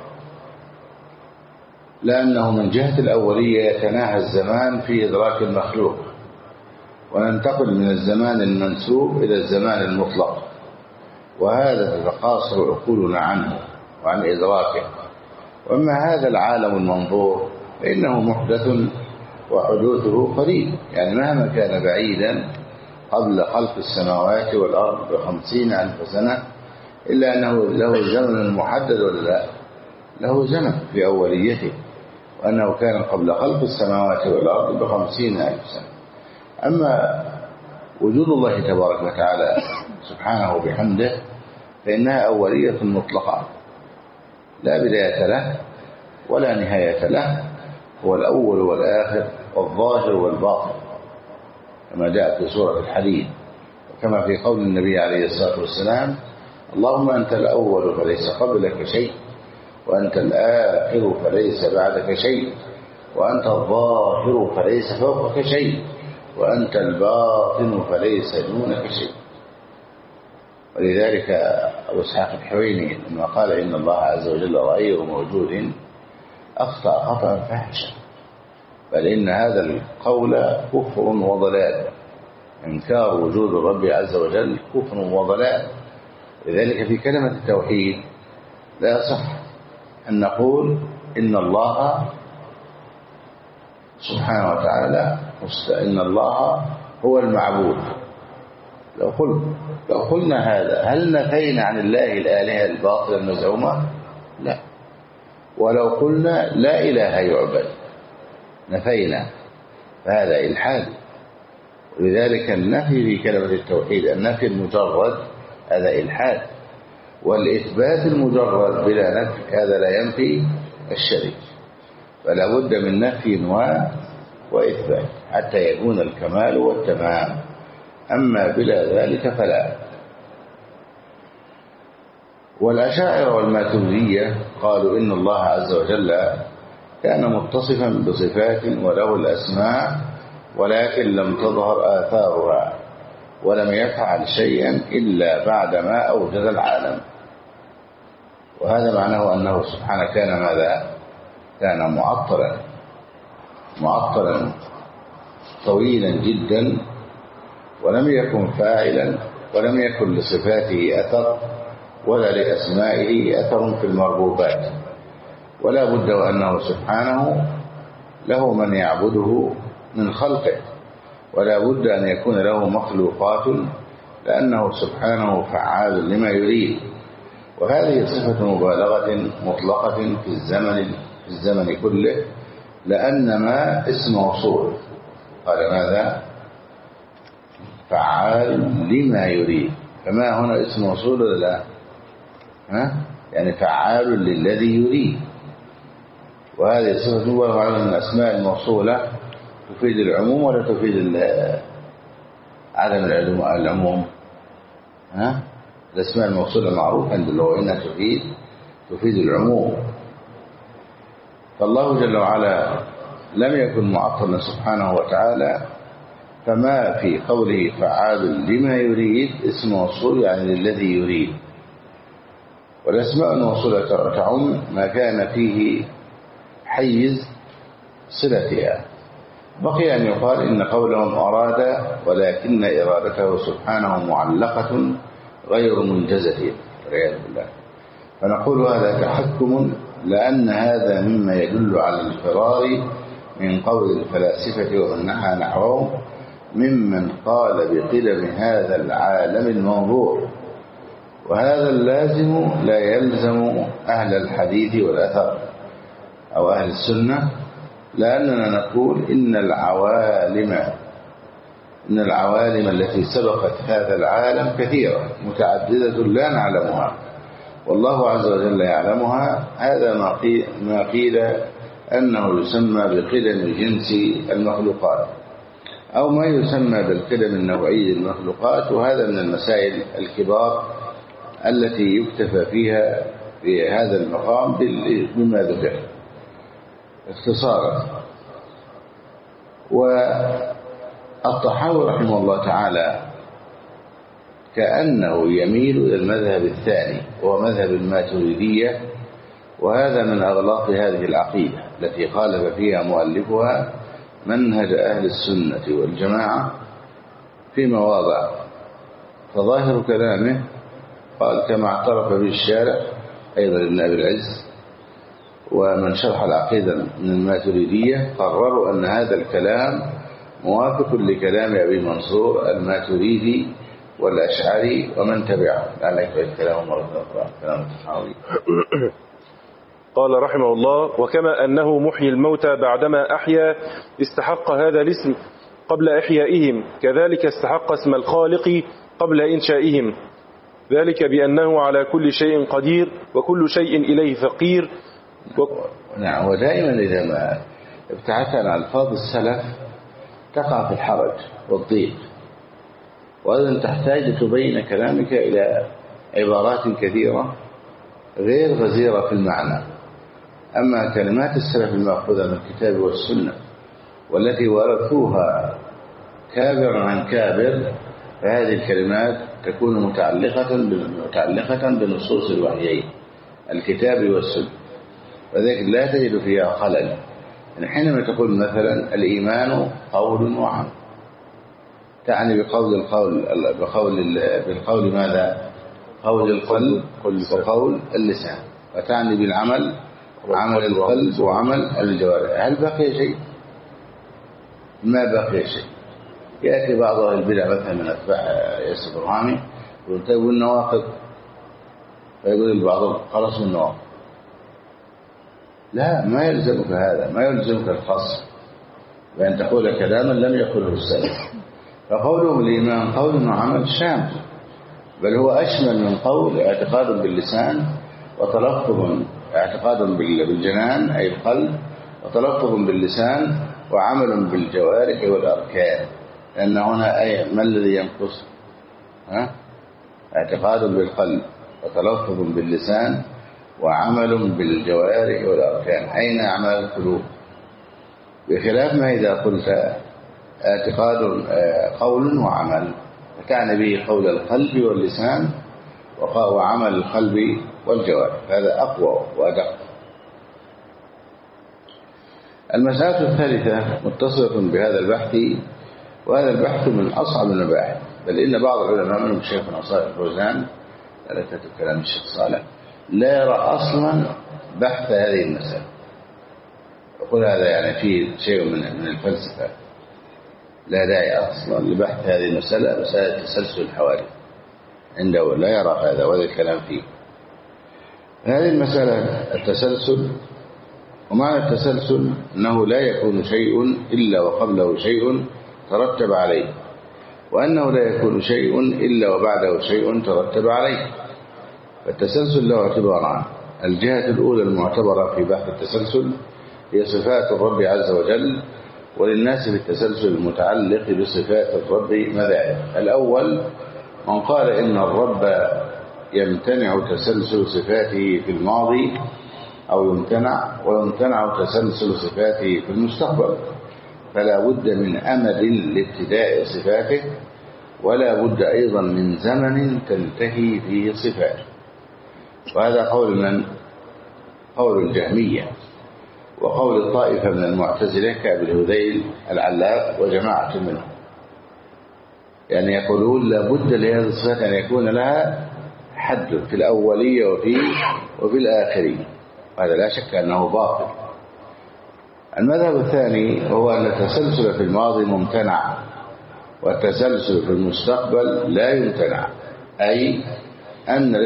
لأنه من جهة الأولية يتناهى الزمان في إدراك المخلوق، وننتقل من الزمان المنسوب إلى الزمان المطلق، وهذا تتقاصر عقولنا عنه وعن إدراكه. وأما هذا العالم المنظور فإنه محدث وحدوثه قريب، يعني مهما كان بعيدا قبل خلق السماوات والأرض ب50,000 سنة، إلا أنه له زمن محدد ولا لا؟ له زمن في أوليته، وأنه كان قبل خلق السماوات والأرض ب50,000 سنة. أما وجود الله تبارك وتعالى سبحانه بحمده فإنها أولية مطلقة لا بداية له ولا نهاية له، هو الأول والآخر والظاهر والباطن، كما جاء في سورة الحديد، وكما في قول النبي عليه الصلاة والسلام اللهم أنت الأول فليس قبلك شيء، وأنت الآخر فليس بعدك شيء، وأنت الظاهر فليس فوقك شيء، وأنت الباطن فليس دونك شيء. ولذلك أبو إسحاق الحويني لما قال إن الله عز وجل غير موجود أخطأ خطأ فاحشا، بل إن هذا القول كفر وضلال، إنكار وجود الرب عز وجل كفر وضلال. لذلك في كلمة التوحيد لا يصح أن نقول إن الله سبحانه وتعالى إن الله هو المعبود، لو قلنا هذا هل نفينا عن الله الآلهة الباطلة المزعومة؟ لا. ولو قلنا لا إله يعبد نفينا، فهذا إلحاد. ولذلك النفي في كلمة التوحيد، النفي المجرد هذا إلحاد، والإثبات المجرد بلا نفي هذا لا ينفي الشريك. فلا بد من نفي وإثبات حتى يكون الكمال والتمام، أما بلا ذلك فلا. والأشاعرة والماتريدية قالوا إن الله عز وجل كان متصفا بصفات وله الأسماء، ولكن لم تظهر آثارها، ولم يفعل شيئا إلا بعدما أوجد العالم. وهذا معناه أنه سبحانه كان ماذا؟ كان معطلا طويلا جدا، ولم يكن فاعلا، ولم يكن لصفاته أثر ولا لأسمائه أثر في المربوبات. ولا بد وأنه سبحانه له من يعبده من خلقه، ولا بد أن يكون له مخلوقات، لأنه سبحانه فعال لما يريد. وهذه صفة مبالغة مطلقة في الزمن كله، لأن ما اسم موصول. قال ماذا؟ فعال لما يريد. فما هنا اسم موصول ولا لا؟ يعني فعال للذي يريد. وهذه صفة مبالغة من الأسماء الموصولة، تفيد العموم ولا تفيد عدم العموم؟ الأسماء الموصولة معروفة عند اللغويين تفيد العموم. فالله جل وعلا لم يكن معطلا سبحانه وتعالى، فما في قوله فعال لما يريد اسم موصول يعني للذي يريد. والأسماء الموصولة تعم ما كان فيه حيز صلتها. بقي أن يقال إن قولهم أراد، ولكن إرادته سبحانه معلقة غير منجزة والعياذ بالله. فنقول هذا تحكم، لأن هذا مما يدل على الفرار من قول الفلاسفة ومن نحى نحوهم ممن قال بقدم هذا العالم المنظور. وهذا اللازم لا يلزم أهل الحديث والأثر أو أهل السنة، لأننا نقول إن العوالم التي سبقت هذا العالم كثيرة متعددة لا نعلمها، والله عز وجل يعلمها. هذا ما قيل أنه يسمى بقدم جنس المخلوقات، أو ما يسمى بالقدم النوعي للمخلوقات. وهذا من المسائل الكبار التي يكتفى فيها في هذا المقام بما ذكر اختصارا. والطحاوي رحمه الله تعالى كأنه يميل إلى المذهب الثاني، وهو مذهب الماتريدية، وهذا من أغلاط هذه العقيدة التي خالف فيها مؤلفها منهج أهل السنة والجماعة في مواضع. فظاهر كلامه قال كما اعترف به الشارع أيضا ابن أبي العز ومن شرح العقيدة من الماتريدية، قرروا أن هذا الكلام موافق لكلام أبي منصور الماتريدي والأشعري ومن تبعه. لعلك الكلام مرة أخرى كلام الطحاوي. قال رحمه الله: وكما أنه محيي الموتى بعدما أحيا استحق هذا الاسم قبل إحيائهم، كذلك استحق اسم الخالق قبل إنشائهم، ذلك بأنه على كل شيء قدير وكل شيء إليه فقير. نعم. ودائما إذا ما ابتعدت عن ألفاظ السلف تقع في الحرج والضيق، وأيضا تحتاج تبين كلامك إلى عبارات كثيرة غير غزيرة في المعنى. أما كلمات السلف المأخوذة من الكتاب والسنة والتي ورثوها كابرا عن كابر، فهذه الكلمات تكون متعلقة بنصوص الوحيين الكتاب والسنة، وذلك لا تجد فيها خلل. يعني حينما تقول مثلا الإيمان قول وعمل، تعني بالقول ماذا؟ قول القلب وقول اللسان، وتعني بالعمل عمل القلب وعمل الجوارح. هل بقي شيء؟ ما بقي شيء. يأتي بعض أهل البدع مثلا من أتباع ياسر برهامي ويقول النواقض، فيقول البعض خلص من النواقض. لا، ما يلزمك هذا، ما يلزمك الخصم بأن تقول كلاما لم يقله السلف. فقوله الإيمان قول وعمل شامل، بل هو أشمل من قول اعتقاد باللسان وتلفظ، اعتقاد بالجنان أي القلب، وتلفظ باللسان وعمل بالجوارح والأركان. لأن هنا أي ما الذي ينقص؟ اعتقاد بالقلب وتلفظ باللسان وعمل بالجوارح والأركان. أين أعمال القلوب؟ بخلاف ما إذا قلت اعتقاد قول وعمل، فتعني به قول القلب واللسان وعمل القلب والجوارح، هذا أقوى وأدق. المسألة الثالثة متصلة بهذا البحث، وهذا البحث من أصعب المباحث، بل إن بعض العلماء منهم شيخنا صالح الفوزان لا كتب كلام الشيخ صالح لا يرى أصلا بحث هذه المسألة. يقول هذا يعني فيه شيء من الفلسفة، لا داعي أصلا لبحث هذه المسألة، مسألة تسلسل الحوادث عنده لا يرى هذا وهذا الكلام فيه. هذه المسألة التسلسل، ومعنى التسلسل أنه لا يكون شيء إلا وقبله شيء ترتب عليه، وأنه لا يكون شيء إلا وبعده شيء ترتب عليه. فالتسلسل له اعتباران: الجهة الأولى المعتبرة في بحث التسلسل هي صفات الرب عز وجل، وللناس في التسلسل المتعلق بصفات الرب مذاهب. الأول من قال إن الرب يمتنع تسلسل صفاته في الماضي أو ويمتنع تسلسل صفاته في المستقبل، فلا بد من أمد لابتداء صفاته، ولا بد أيضا من زمن تنتهي فيه صفاته. وهذا قول من؟ قول الجهمية، وقول الطائفة من المعتزلة كأبي الهذيل العلاق وجماعة منهم، يعني يقولون لا بد لهذه الصفات أن يكون لها حد في الأولية وفي الآخرية، وهذا لا شك أنه باطل. المذهب الثاني هو أن التسلسل في الماضي ممتنع، والتسلسل في المستقبل لا يمتنع، أي أن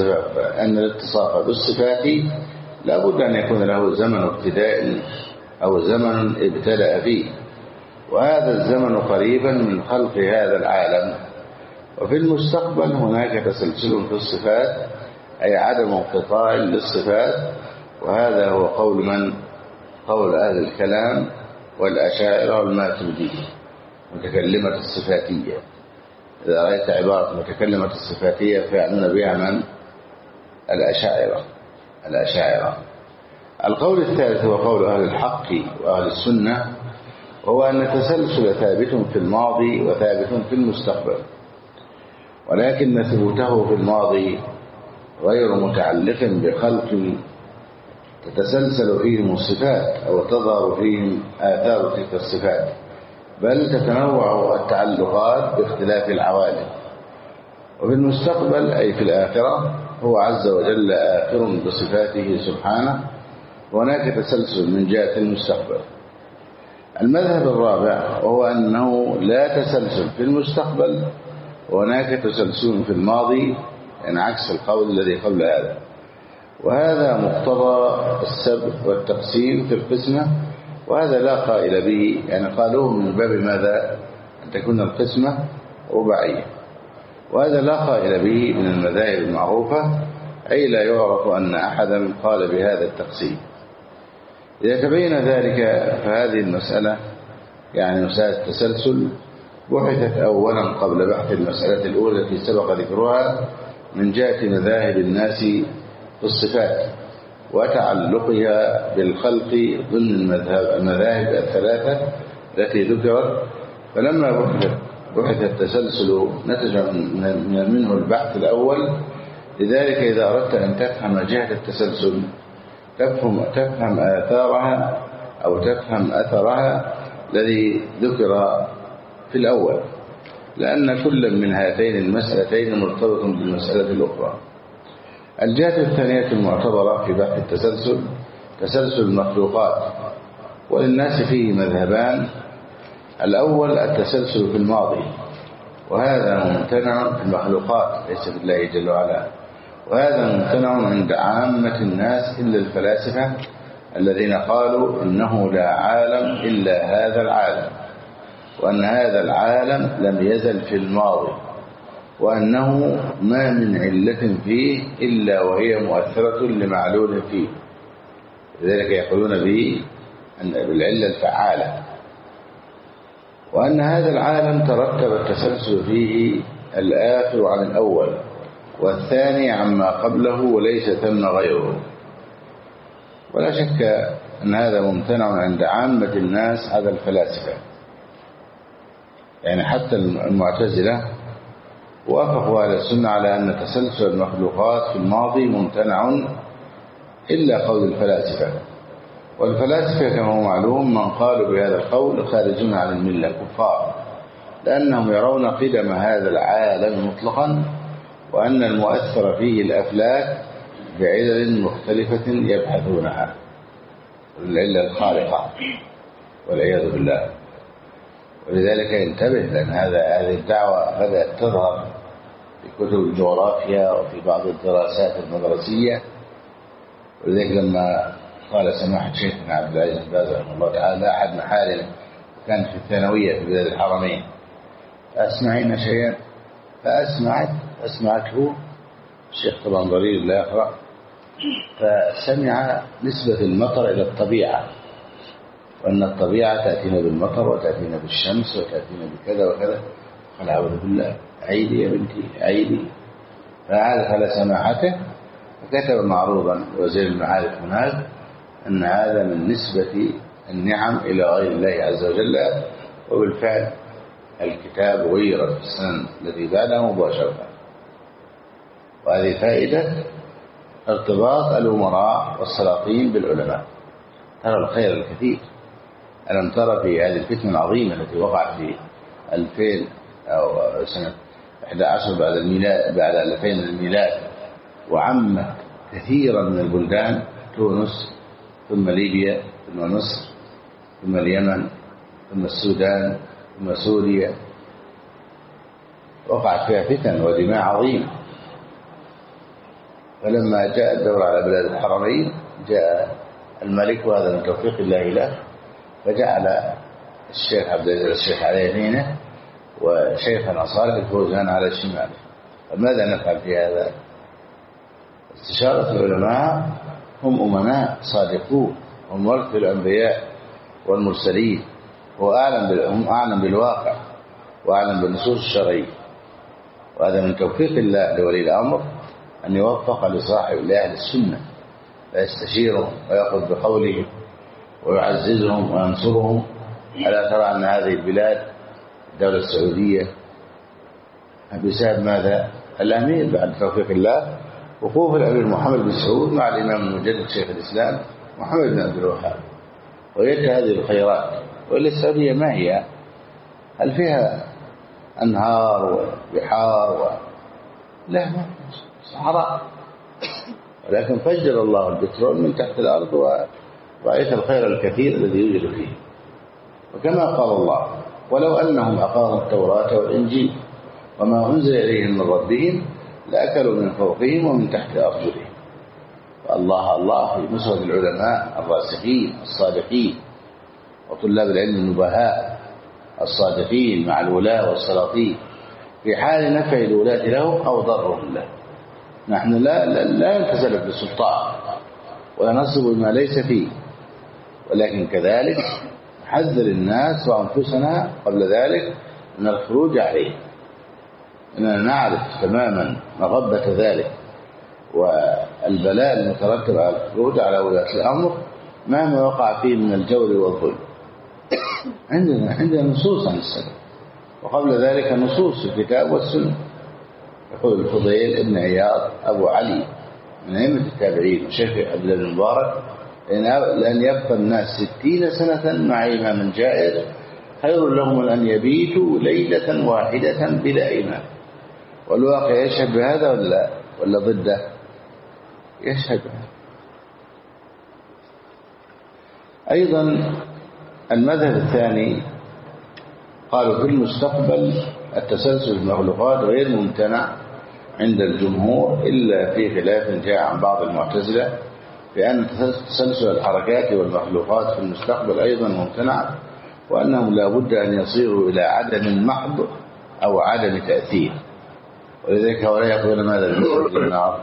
الاتصاف بالصفات لا بد أن يكون له زمن ابتداء أو زمن ابتدأ فيه، وهذا الزمن قريبا من خلق هذا العالم. وفي المستقبل هناك تسلسل في الصفات، أي عدم انقطاع للصفات، وهذا هو قول من؟ قول أهل الكلام والأشاعرة والماتريدية متكلمة الصفاتية. إذا رأيت عبارة متكلمة الصفاتية فيعنون بها من؟ الأشاعرة. القول الثالث هو قول أهل الحق وأهل السنة، وهو أن التسلسل ثابت في الماضي وثابت في المستقبل، ولكن ثبوته في الماضي غير متعلق بخلق تتسلسل فيهم الصفات أو تظهر فيهم آثار تلك الصفات، بل تتنوع التعلقات باختلاف العوالم. وفي المستقبل أي في الآخرة هو عز وجل آخر بصفاته سبحانه، وهناك تسلسل من جهة المستقبل. المذهب الرابع وهو أنه لا تسلسل في المستقبل، وهناك تسلسل في الماضي، يعني عكس القول الذي قبل هذا. وهذا مقتضى السبق والتقسيم في القسمة، وهذا لا قائل به، يعني قالوه من باب ماذا؟ أن تكون القسمة رباعية، وهذا لا قائل به من المذاهب المعروفة، أي لا يعرف أن أحدا قال بهذا التقسيم. إذا تبين ذلك فهذه المسألة، يعني مسألة التسلسل، بحثت أولا قبل بحث المسألة الأولى التي سبق ذكرها من جهة مذاهب الناس في الصفات وتعلقها بالخلق ضمن المذاهب الثلاثة التي ذكرت. فلما بحث التسلسل نتج منه البحث الأول. لذلك إذا أردت أن تفهم جهة التسلسل تفهم آثارها أو تفهم أثرها الذي ذكر في الأول، لأن كل من هاتين المسألتين مرتبط بالمسألة الأخرى. الجهة الثانية المعتبرة في بحث التسلسل تسلسل المخلوقات، وللناس فيه مذهبان: الأول التسلسل في الماضي، وهذا ممتنع في المخلوقات ليس بالله جل وعلا، وهذا ممتنع عند عامة الناس إلا الفلاسفة الذين قالوا إنه لا عالم إلا هذا العالم، وأن هذا العالم لم يزل في الماضي، وأنه ما من علة فيه إلا وهي مؤثرة لمعلول فيه، لذلك يقولون به بالعلة الفعالة، وأن هذا العالم ترتب التسلسل فيه الآخر عن الأول والثاني عما قبله وليس ثم غيره. ولا شك أن هذا ممتنع عند عامة الناس هذا الفلاسفة، يعني حتى المعتزلة وافقوا أهل السنة على أن تسلسل المخلوقات في الماضي ممتنع إلا قول الفلاسفة، والفلاسفة كما هو معلوم من قالوا بهذا القول خارجون عن الملة كفار، لأنهم يرون قدم هذا العالم مطلقا، وأن المؤثر فيه الأفلاك بعلل مختلفة يبحثونها، العلة الخارقة والعياذ بالله. ولذلك ينتبه، لأن هذه الدعوة بدأت تظهر في كتب الجغرافيا وفي بعض الدراسات المدرسية. ولذلك لما قال سماحة شيخنا عبد العزيز بن باز رحمه الله تعالى أحد محارمه كان في الثانوية في بلاد الحرمين، أسمعين شيئا، فأسمعته الشيخ طبعا ضرير لا يقرأ، فسمع نسبة المطر إلى الطبيعة، وأن الطبيعة تأتينا بالمطر وتأتينا بالشمس وتأتينا بكذا وكذا. قال أعوذ بالله، عيدي يا بنتي عيدي. فعاد على سماحته فكتب معروضا وزير المعارف هناك أن هذا من نسبة النعم إلى غير الله عز وجل، وبالفعل الكتاب غير في السنة الذي بعده مباشرة. وهذه فائدة ارتباط الأمراء والسلاطين بالعلماء، ترى الخير الكثير. ألم ترى في هذه الفتنة العظيمة التي وقعت في 2000 أو سنة 11 بعد الميلاد، بعد 2000 الميلاد، وعمت كثيرا من البلدان، تونس ثم ليبيا ثم مصر ثم اليمن ثم السودان ثم سوريا، وقعت فيها فتن ودماء عظيمة. فلما جاء الدور على بلاد الحرمين جاء الملك، وهذا من توفيق الله له، فجعل الشيخ عبد العزيز الشيخ على يمينه وشيخنا صالح الفوزان على شماله. فماذا نفعل في هذا؟ استشارة العلماء، هم أمناء صادقون، هم ورث الأنبياء والمرسلين، هم أعلم بالواقع وأعلم بالنصوص الشرعية. وهذا من توفيق الله لولي الأمر أن يوفق لصاحب لأهل السنة، فيستشيرهم ويأخذ بقولهم ويعززهم وينصرهم. ألا ترى أن هذه البلاد الدولة السعودية بسبب ماذا؟ الأمير بعد توفيق الله وقوف الأمير محمد بن سعود مع الإمام المجدد شيخ الإسلام محمد بن عبد الوهاب، ويجري هذه الخيرات. وإلا السعودية ما هي؟ هل فيها أنهار وبحار لا، ما صحراء، ولكن فجر الله البترول من تحت الأرض ورأيت الخير الكثير الذي يوجد فيه. وكما قال الله: ولو أنهم أقاموا التوراة والإنجيل وما أنزل إليهم من ربهم لأكلوا من فوقهم ومن تحت أرجلهم. فالله في نصرة العلماء الراسخين الصادقين وطلاب العلم النبهاء الصادقين مع الولاة والسلاطين في حال نفع الولاة لهم أو ضرهم له. نحن لا نتسلف بالسلطان ولا نصب بما ليس فيه، ولكن كذلك نحذر الناس وأنفسنا قبل ذلك من الخروج عليه، إننا نعرف تماما مغبة ذلك والبلاء المترتب على الخروج على ولاة الأمر مهما وقع فيه من الجور والظلم. عندنا نصوص عن السلف، وقبل ذلك نصوص في الكتاب والسنة. يقول الفضيل ابن عياض أبو علي من أئمة التابعين وشيخ عبد الله بن مبارك: لأن يبقى الناس 60 سنة مع إمام جائر خير لهم من أن يبيتوا ليلة واحدة بلا إمام. والواقع يشهد بهذا ولا ضده؟ يشهد بهذا. أيضا المذهب الثاني قالوا في المستقبل التسلسل في المخلوقات غير ممتنع عند الجمهور إلا في خلاف جاء عن بعض المعتزلة بأن تسلسل الحركات والمخلوقات في المستقبل أيضا ممتنع، وأنهم لا بد أن يصيروا إلى عدم محض أو عدم تأثير. ولذلك هؤلاء يقولون ماذا بالنسبة للنار؟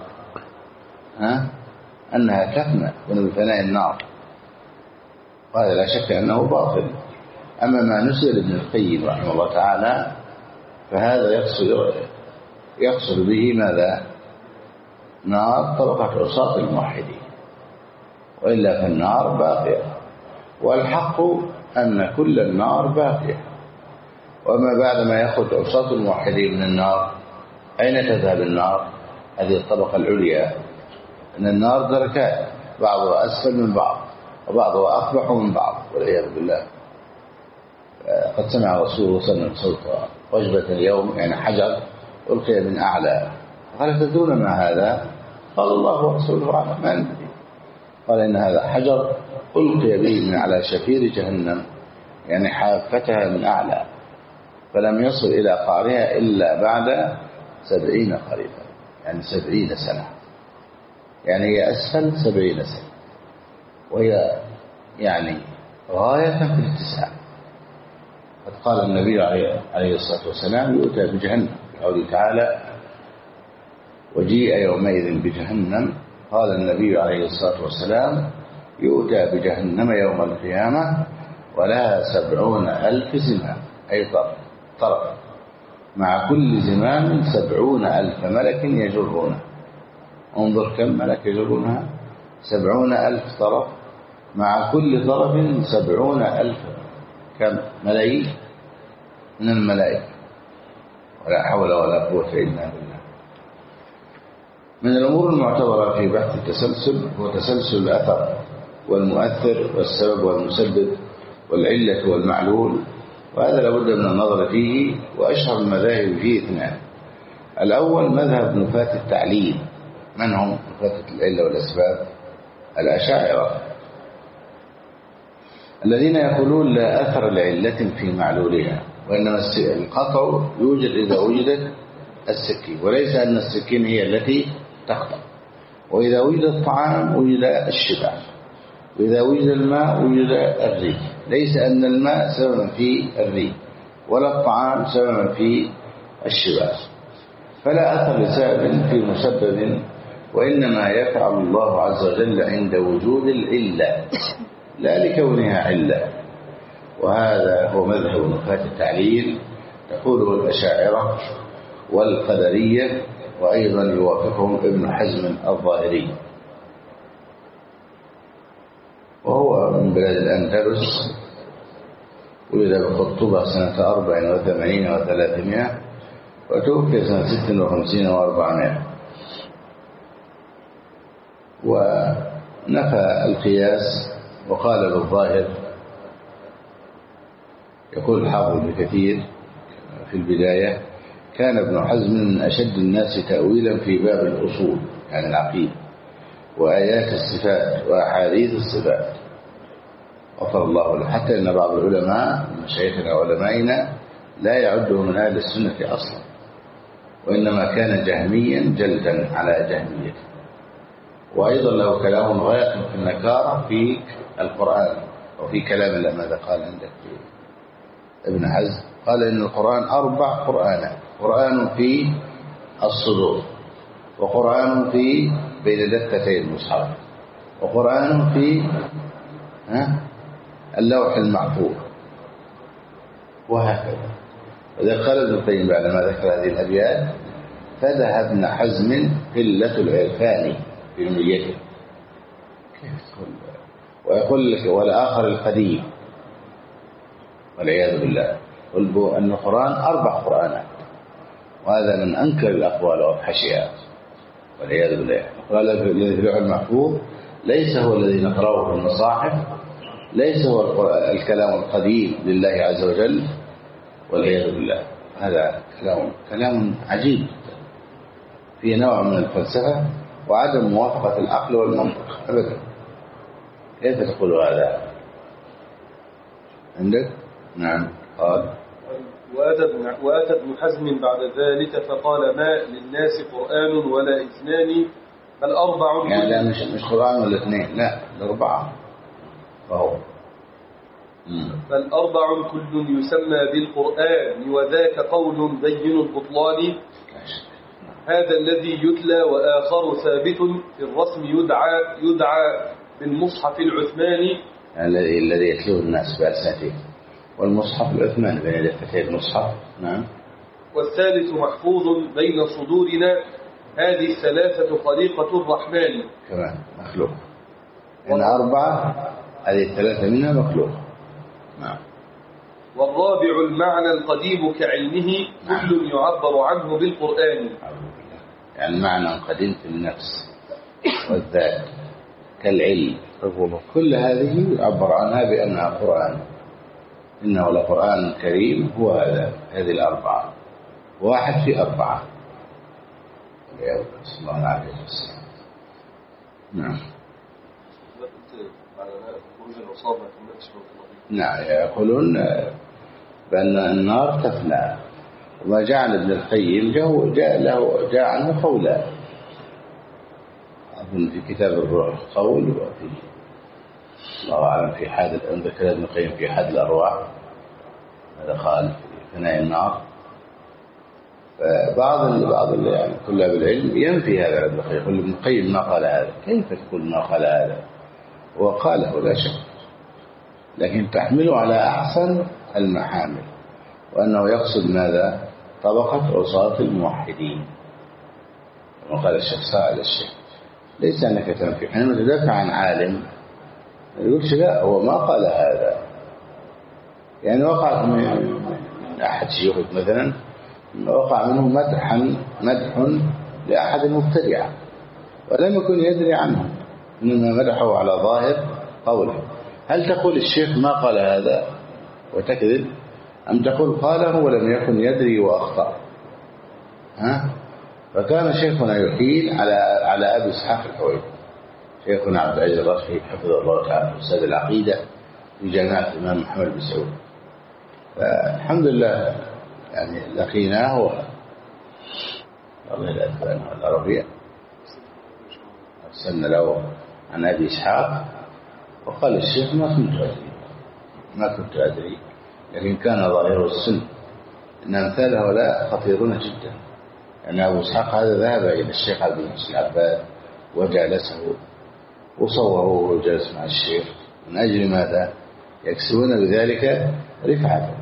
أنها تفنى بفناء النار، وهذا لا شك أنه باطل. أما ما نسل ابن القيم رحمه الله تعالى فهذا يقصد به ماذا؟ نار طبقة عصاة الموحدين، وإلا فالنار باقية، والحق أن كل النار باقية. وما بعد ما يخرج عصاة الموحدين من النار أين تذهب النار؟ هذه الطبقة العليا، أن النار دركات، بعضها أسفل من بعض وبعضها أقبح من بعض والعياذ بالله. قد سمع رسول الله صلى الله عليه وسلم صوت وجبة اليوم، يعني حجر ألقي من أعلى، قال تدرون ما هذا؟ قال الله ورسوله أعلم، ما ندري. قال إن هذا حجر ألقي به من على شفير جهنم، يعني حافتها من أعلى، فلم يصل إلى قعرها إلا بعد 70 قريبا، يعني 70 سنة، يعني هي أسفل 70 سنة، وهي يعني غاية في الاتساع. قد قال النبي عليه الصلاة والسلام يؤتى بجهنم، قوله تعالى وجيء يومئذ بجهنم، قال النبي عليه الصلاة والسلام يؤتى بجهنم يوم القيامة ولها 70,000 زمام، أي طرف، مع كل زمام 70,000 ملك يجرونه. انظر كم ملك يجرونها، 70,000 طرف، مع كل طرف 70,000، كم؟ ملايين من الملائكة، ولا حول ولا قوة إلا بالله. من الأمور المعتبرة في بحث التسلسل هو تسلسل الأثر والمؤثر والسبب والمسبب والعلة والمعلول، وهذا لابد من النظر فيه. وأشهر المذاهب فيه 2. الأول مذهب نفاة التعليل. من هم نفاة العلة والأسباب؟ الأشاعرة، الذين يقولون لا أثر لعلة في معلولها، وإنما القطع يوجد إذا وجدت السكين، وليس أن السكين هي التي تقطع. وإذا وجد الطعام وجد الشبع، وإذا وجد الماء وجد الريح، ليس أن الماء سببا في الريح ولا الطعام سببا في الشبع. فلا أثر لسبب في مسبب، وإنما يفعل الله عز وجل عند وجود العلة لا لكونها علة. وهذا هو مذهب نفاة التعليل، تقوله الأشاعرة والقدرية، وأيضا يوافقهم ابن حزم الظاهري، وهو من بلاد الأندلس، ولد بقرطبة سنة 84 و300، وتوفي سنة 56 و400. ونفى القياس وقال بالظاهر. يقول الحافظ ابن كثير في البداية كان ابن حزم من أشد الناس تأويلا في باب الأصول، يعني العقيدة، وآيات الصفات وأحاديث الصفات، غفر الله له. حتى أن بعض العلماء مشايخنا وعلمائنا لا يعده من أهل السنة أصلا، وإنما كان جهميا جلدا على جهميته. وأيضا له كلام غاية في النكارة في القرآن وفي كلام الله. ماذا قال عندك ابن حزم؟ قال إن القرآن 4 قرآنات: قرآن في الصدور، وقرآن في بين دفتي المصحف، وقرآن في اللوح المحفوظ، وهكذا. وإذا قال ابن القيم بعد ما ذكر هذه الأبيات فذهب ابن حزم قلة العرفان في نيته، ويقول لك والآخر القديم، والعياذ بالله. قل أن القرآن 4 قرآنات، وهذا من أنكر الأقوال وأفحشها، والعياذ بالله. القرآن الذي في اللوح المحفوظ ليس هو الذي نقرأه في المصاحف، ليس هو الكلام القديم لله عز وجل، والعياذ بالله. هذا كلام عجيب فيه نوع من الفلسفة وعدم موافقة العقل والمنطق أبدا. كيف تقول هذا عندك؟ نعم. قال وأتى ابن حزم بعد ذلك فقال ما للناس قرآن ولا اثنان بل أربع. يعني لا مش قرآن ولا اثنين، لا الأربعة فهو بل أربع كل يسمى بالقرآن وذاك قول بين البطلان. هذا الذي يتلى وآخر ثابت في الرسم يدعى بالمصحف العثماني الذي يتلوه الناس بألسنتهم، والمصحف العثماني بين دفتي المصحف. نعم. والثالث محفوظ بين صدورنا. هذه الثلاثة خليقة الرحمن كمان مخلوق. إن أربعة هذه الثلاثة منها مخلوق. نعم. والرابع المعنى القديم كعلمه كل يعبر عنه بالقرآن. يعني معنى قديم في النفس والذات كالعلم، كل هذه يعبر عنها بأنها قرآن. إنه لقرآن كريم. هو هذه الأربعة، واحد في أربعة. صلى الله عليه وسلم. نعم. نعم. يقولون بأن النار تفنى. وما جعل ابن القيم جاء عنه قولا أظن في كتاب الروح قول، وفي الله أعلم في حاد ذكر ابن القيم في حاد الأرواح هذا قال في فناء النار. فبعض يعني طلاب العلم ينفي هذا ابن القيم، يقول ابن القيم ما قال هذا. كيف تقول ما قال هذا؟ وقاله لا شك، لكن تحمله على أحسن المحامل، وأنه يقصد ماذا؟ طبقة عصاة الموحدين، كما قال الشيخ سعد الشيخ. ليس أنك تنفي، حينما تدافع عن عالم يقولش لا هو ما قال هذا. يعني وقع من أحد شيوخك مثلا وقع منه مدح لأحد المبتدعة ولم يكن يدري عنه، إنما مدحه على ظاهر قوله. هل تقول الشيخ ما قال هذا وتكذب، أم تقول قاله ولم يكن يدري وأخطأ؟ فكان شيخنا يحيل على أبي إسحاق الحويني، شيخنا عبد العزيز الرشفي حفظه الله تعالى، أستاذ العقيدة في جامعة الإمام محمد بن سعود. فالحمد لله يعني لقيناه والله العربية أرسلنا له عن أبي إسحاق، وقال الشيخ ما كنت أدري، لكن كان ظاهره السن. إن أمثال هؤلاء خطيرون جدا. يعني أبو إسحاق هذا ذهب إلى الشيخ عبد المحسن العباد وجالسه وصوره وجلس مع الشيخ من أجل ماذا؟ يكسبون بذلك رفعته.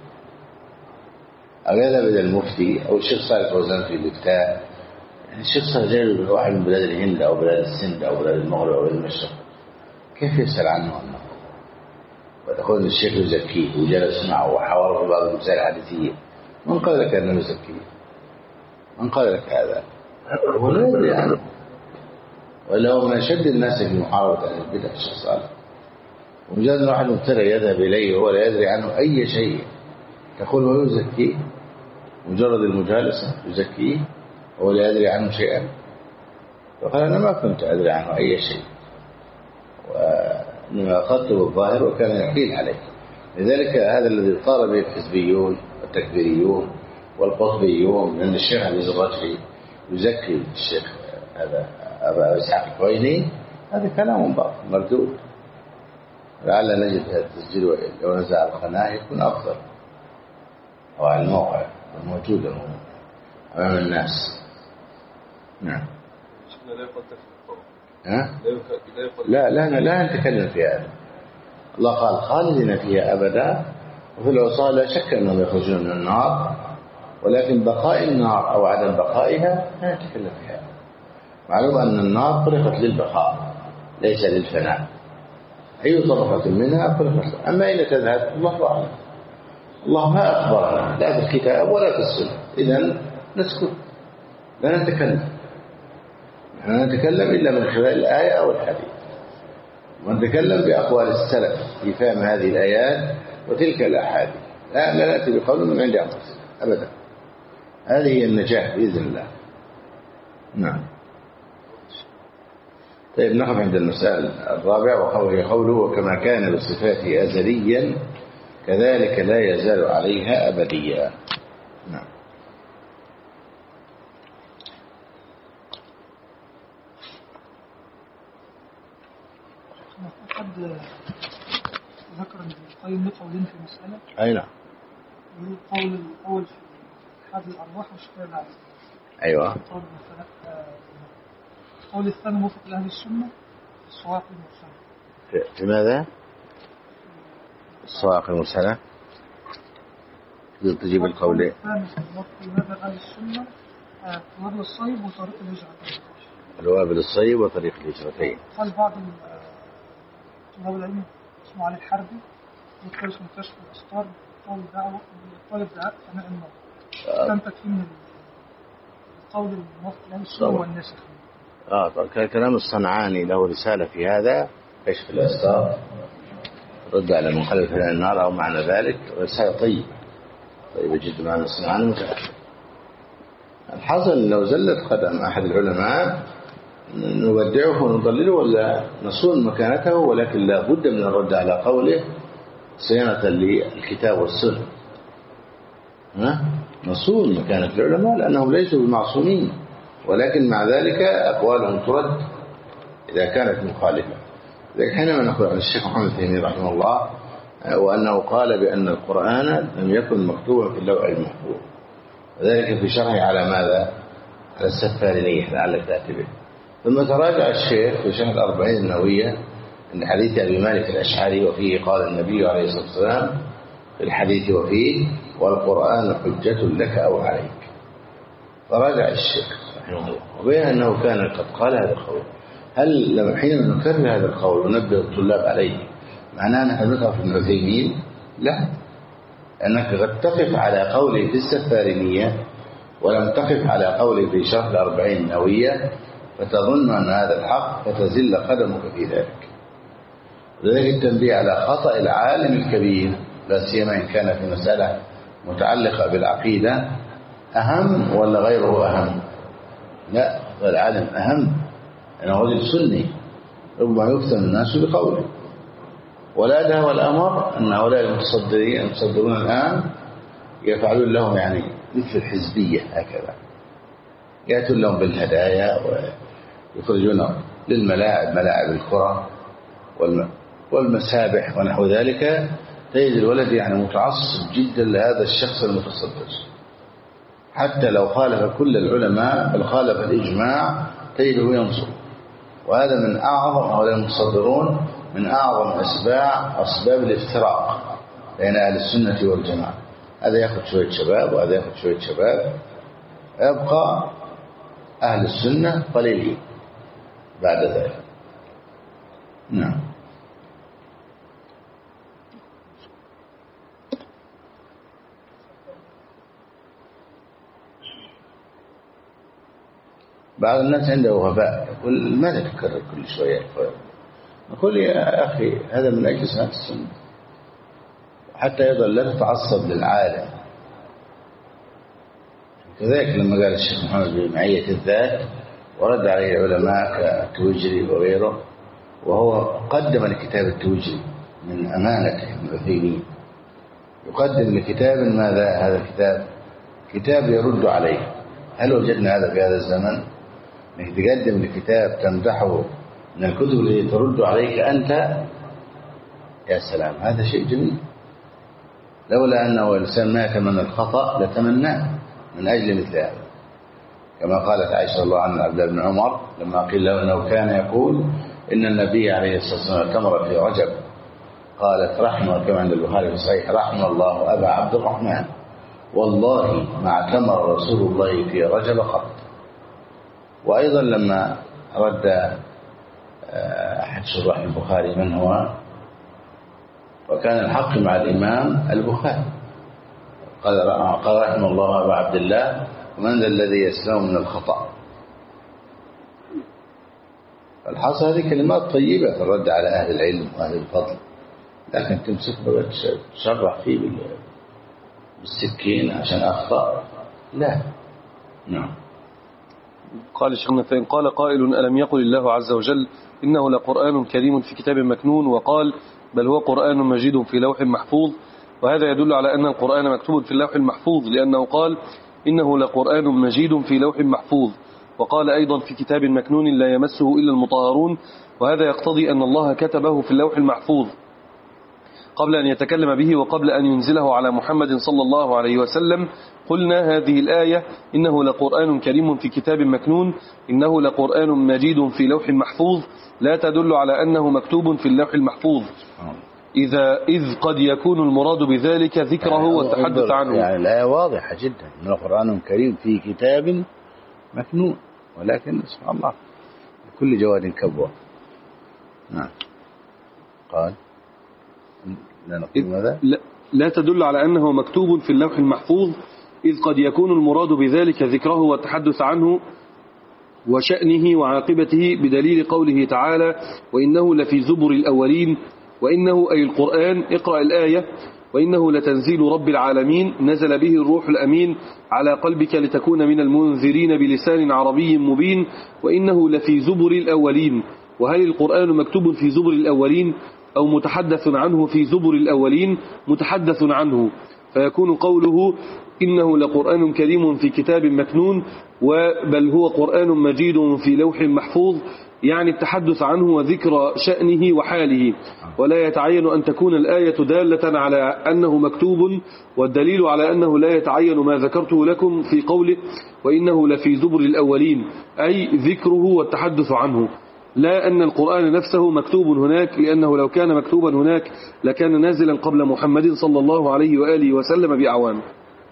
أو يذهب إلى المفتي أو الشيخ صالح فوزان في الإفتاء. يعني الشيخ صالح جاي واحد من بلاد الهند أو بلاد السند أو بلاد المغرب أو بلاد المشرق، كيف يسأل عنه أنه وتقول الشيخ يزكيه وجلس معه وحاوره في بعض المسائل الحديثية؟ من قال لك أنه يزكيه؟ من قال لك هذا؟ هو لا يدري عنه. ولو من أشد الناس في محاربة أهل البدع الشيخ صالح، ومجرد واحد مبتدع يذهب إليه وهو لا يدري عنه أي شيء تقول هو يزكيه، مجرد المجالسة يزكيه وهو لا يدري عنه شيئا. فقال أنا ما كنت أدري عنه أي شيء، وإنما أخذته بالظاهر وكان يحيل عليه. لذلك هذا الذي طار به الحزبيون والتكبيريون والقطبيون من الشيخ عبد الرجحي يزكي الشيخ هذا أبا إسحاق الحويني، هذا كلام باطل مردود. لعل نجد هذا التسجيل لو نزع القناة يكون أفضل، أو على الموقع الموجود أمام الناس. نعم. لا نتكلم في هذا. الله قال خالدين فيها أبدا، وفي العصاة لا شك أنهم يخرجون من النار، ولكن بقاء النار أو عدم بقائها لا نتكلم في هذا. معلوم أن النار خلقت للبقاء ليس للفناء، أي طرفة منها خلقت. أما أين تذهب الله أعلم. الله ما أخبرنا لا في الكتاب ولا في السنة، إذن نسكت لا نتكلم. نحن نتكلم إلا من خلال الآية أو الحديث، ونتكلم بأقوال السلف في فهم هذه الآيات وتلك الأحاديث. لا نأتي بقول من عند أنفسنا أبدا. هذه هي النجاح بإذن الله. نعم. طيب نقف عند المسألة الرابعة، وهي قوله وكما كان بصفاته أزليا كذلك لا يزال عليها أبديا. نعم. حد ذكر ابن القيم له قولين في المسألة. أي نعم. القول الأول في حد الأرواح والشفاء العام. أيوة. القول الثاني موافق لأهل السنة في الصواعق المرسلة. في ماذا؟ الصواعق المرسلة تجيب القولين. في مذهب أهل السنة وابل الصيب وطريق الهجرتين. الوابل الصيب وطريق الهجرتين. قال بعض طلاب العلم اسمه علي الحربي دكتور اسمه كشف الأسطار طالب دعاء ثناء النار. كان تكفين من القول الموافق لأهل السنة والناسخ. طبعا كلام الصنعاني له رسالة في هذا كشف الأسطار رد على من خلف النار أو معنى ذلك، رسالة طيبة جدا معنى الصنعاني متأخر. الحاصل لو زلت قدم أحد العلماء نودعه ونضلله ولا نصون مكانته، ولكن لا بد من الرد على قوله صيانة للكتاب والسنة. نصون مكانة العلماء لأنهم ليسوا بمعصومين، ولكن مع ذلك أقوالهم ترد إذا كانت مخالفة. لكن حينما نقول عن الشيخ محمد تيمية رحمه الله وأنه قال بأن القرآن لم يكن مكتوبا في اللوح المحفوظ، وذلك في شرحه على ماذا؟ على السفارينية لعلك تأتي به. ثم تراجع الشيخ في شرح الأربعين النووية من حديث أبي مالك الأشعري وفيه قال النبي عليه الصلاة والسلام في الحديث وفيه والقرآن حجة لك أو عليك. فراجع الشيخ رحمه الله وبين أنه كان قد قال هذا القول. هل لما حينما نكرر هذا القول ونبدأ الطلاب عليه معناه نحن نقف في المعتزلين؟ لا، أنك قد تقف على قوله في السفارينية ولم تقف على قوله في شرح الأربعين النووية فتظن أن هذا الحق فتزل قدمك في ذلك. لذلك التنبيه على خطأ العالم الكبير لا سيما إن كان في مسألة متعلقة بالعقيدة أهم ولا غيره أهم؟ لا، العالم أهم، أنه رجل سني ربما يفتن الناس بقوله. ولا ده والأمر أن هؤلاء المتصدرون الآن يفعلون لهم يعني مثل الحزبية هكذا، يأتون لهم بالهدايا ويخرجون للملاعب ملاعب الكرة والمسابح ونحو ذلك. تجد الولد يعني متعصب جدا لهذا الشخص المتصدر، حتى لو خالف كل العلماء بل خالف الإجماع تجده ينصر. وهذا من أعظم هؤلاء المتصدرون من أعظم أسباب الافتراق بين أهل السنة والجماعة. هذا يأخذ شوية شباب وهذا يأخذ شوية شباب، يبقى أهل السنة قليلين بعد ذلك. نعم. بعض الناس عنده وفاء يقول ماذا تكرر كل شوية؟ نقول يا أخي هذا من أجل سنة السنة، حتى يظل لا تتعصب للعالم. كذلك لما قال الشيخ محمد بمعية الذات ورد عليه العلماء كالتوجري وغيره، وهو قدم لكتاب التوجري من أمانته المعثيمين، يقدم لكتاب ماذا؟ هذا الكتاب كتاب يرد عليه. هل وجدنا هذا في هذا الزمن؟ انك تقدم لكتاب تمدحه من الكتب التي ترد عليك أنت؟ يا سلام، هذا شيء جميل. لولا أنه الإنسان ما يتمنى الخطأ لتمناه من أجل مثل هذا، كما قالت عائشة الله عنها عبد الله بن عمر لما قيل له أنه كان يقول إن النبي عليه الصلاة والسلام اعتمر في رجب، قالت رحمه كما عند البخاري في الصحيح رحم الله أبا عبد الرحمن والله ما اعتمر رسول الله في رجب قط. وأيضا لما رد أحد شراح البخاري من هو، وكان الحق مع الإمام البخاري، قال رحمه الله أبا عبد الله ومن ذا الذي يسلم من الخطأ. فالحاصل هذه كلمات طيبة في الرد على أهل العلم وأهل الفضل، لكن تمسك تشرح فيه بالسكين عشان أخطأ، لا. نعم. قال الشيخ نفين قال قائل ألم يقل الله عز وجل إنه لقرآن كريم في كتاب مكنون، وقال بل هو قرآن مجيد في لوح محفوظ، وهذا يدل على أن القرآن مكتوب في اللوح المحفوظ، لأنه قال إنه لقرآن مجيد في لوح محفوظ، وقال أيضا في كتاب مكنون لا يمسه إلا المطهرون. وهذا يقتضي أن الله كتبه في اللوح المحفوظ قبل أن يتكلم به وقبل أن ينزله على محمد صلى الله عليه وسلم. قلنا هذه الآية إنه لقرآن كريم في كتاب مكنون، إنه لقرآن مجيد في لوح محفوظ، لا تدل على أنه مكتوب في اللوح المحفوظ، إذ قد يكون المراد بذلك ذكره والتحدث عنه. يعني الآية واضحة جدا، إنه قرآن كريم في كتاب مكنون، ولكن سبحان الله كل جواد كبوة. نعم. قال لا نقول ماذا؟ لا تدل على أنه مكتوب في اللوح المحفوظ، إذ قد يكون المراد بذلك ذكره والتحدث عنه وشأنه وعاقبته، بدليل قوله تعالى وإنه لفي زبر الأولين. وإنه أي القرآن، اقرأ الآية، وإنه لتنزيل رب العالمين نزل به الروح الأمين على قلبك لتكون من المنذرين بلسان عربي مبين. وإنه لفي زبر الأولين. وهل القرآن مكتوب في زبر الأولين أو متحدث عنه في زبر الأولين؟ متحدث عنه، فيكون قوله إنه لقرآن كريم في كتاب مكنون بل هو قرآن مجيد في لوح محفوظ، يعني التحدث عنه وذكر شأنه وحاله. ولا يتعين أن تكون الآية دالة على أنه مكتوب، والدليل على أنه لا يتعين ما ذكرته لكم في قوله وإنه لفي زبر الأولين، أي ذكره والتحدث عنه، لا أن القرآن نفسه مكتوب هناك، لأنه لو كان مكتوبا هناك لكان نازلا قبل محمد صلى الله عليه وآله وسلم بأعوام.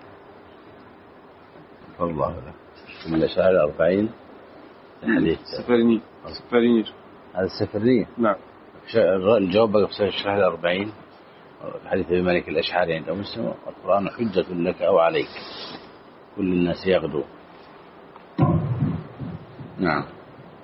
الله من الأشعار 40 الحديث سفريني هذا السفرية. نعم. الجواب بقى في الشرح 40 حديث أبي مالك الأشعري عند مسلم: القرآن حجة لك أو عليك، كل الناس يغدو. نعم.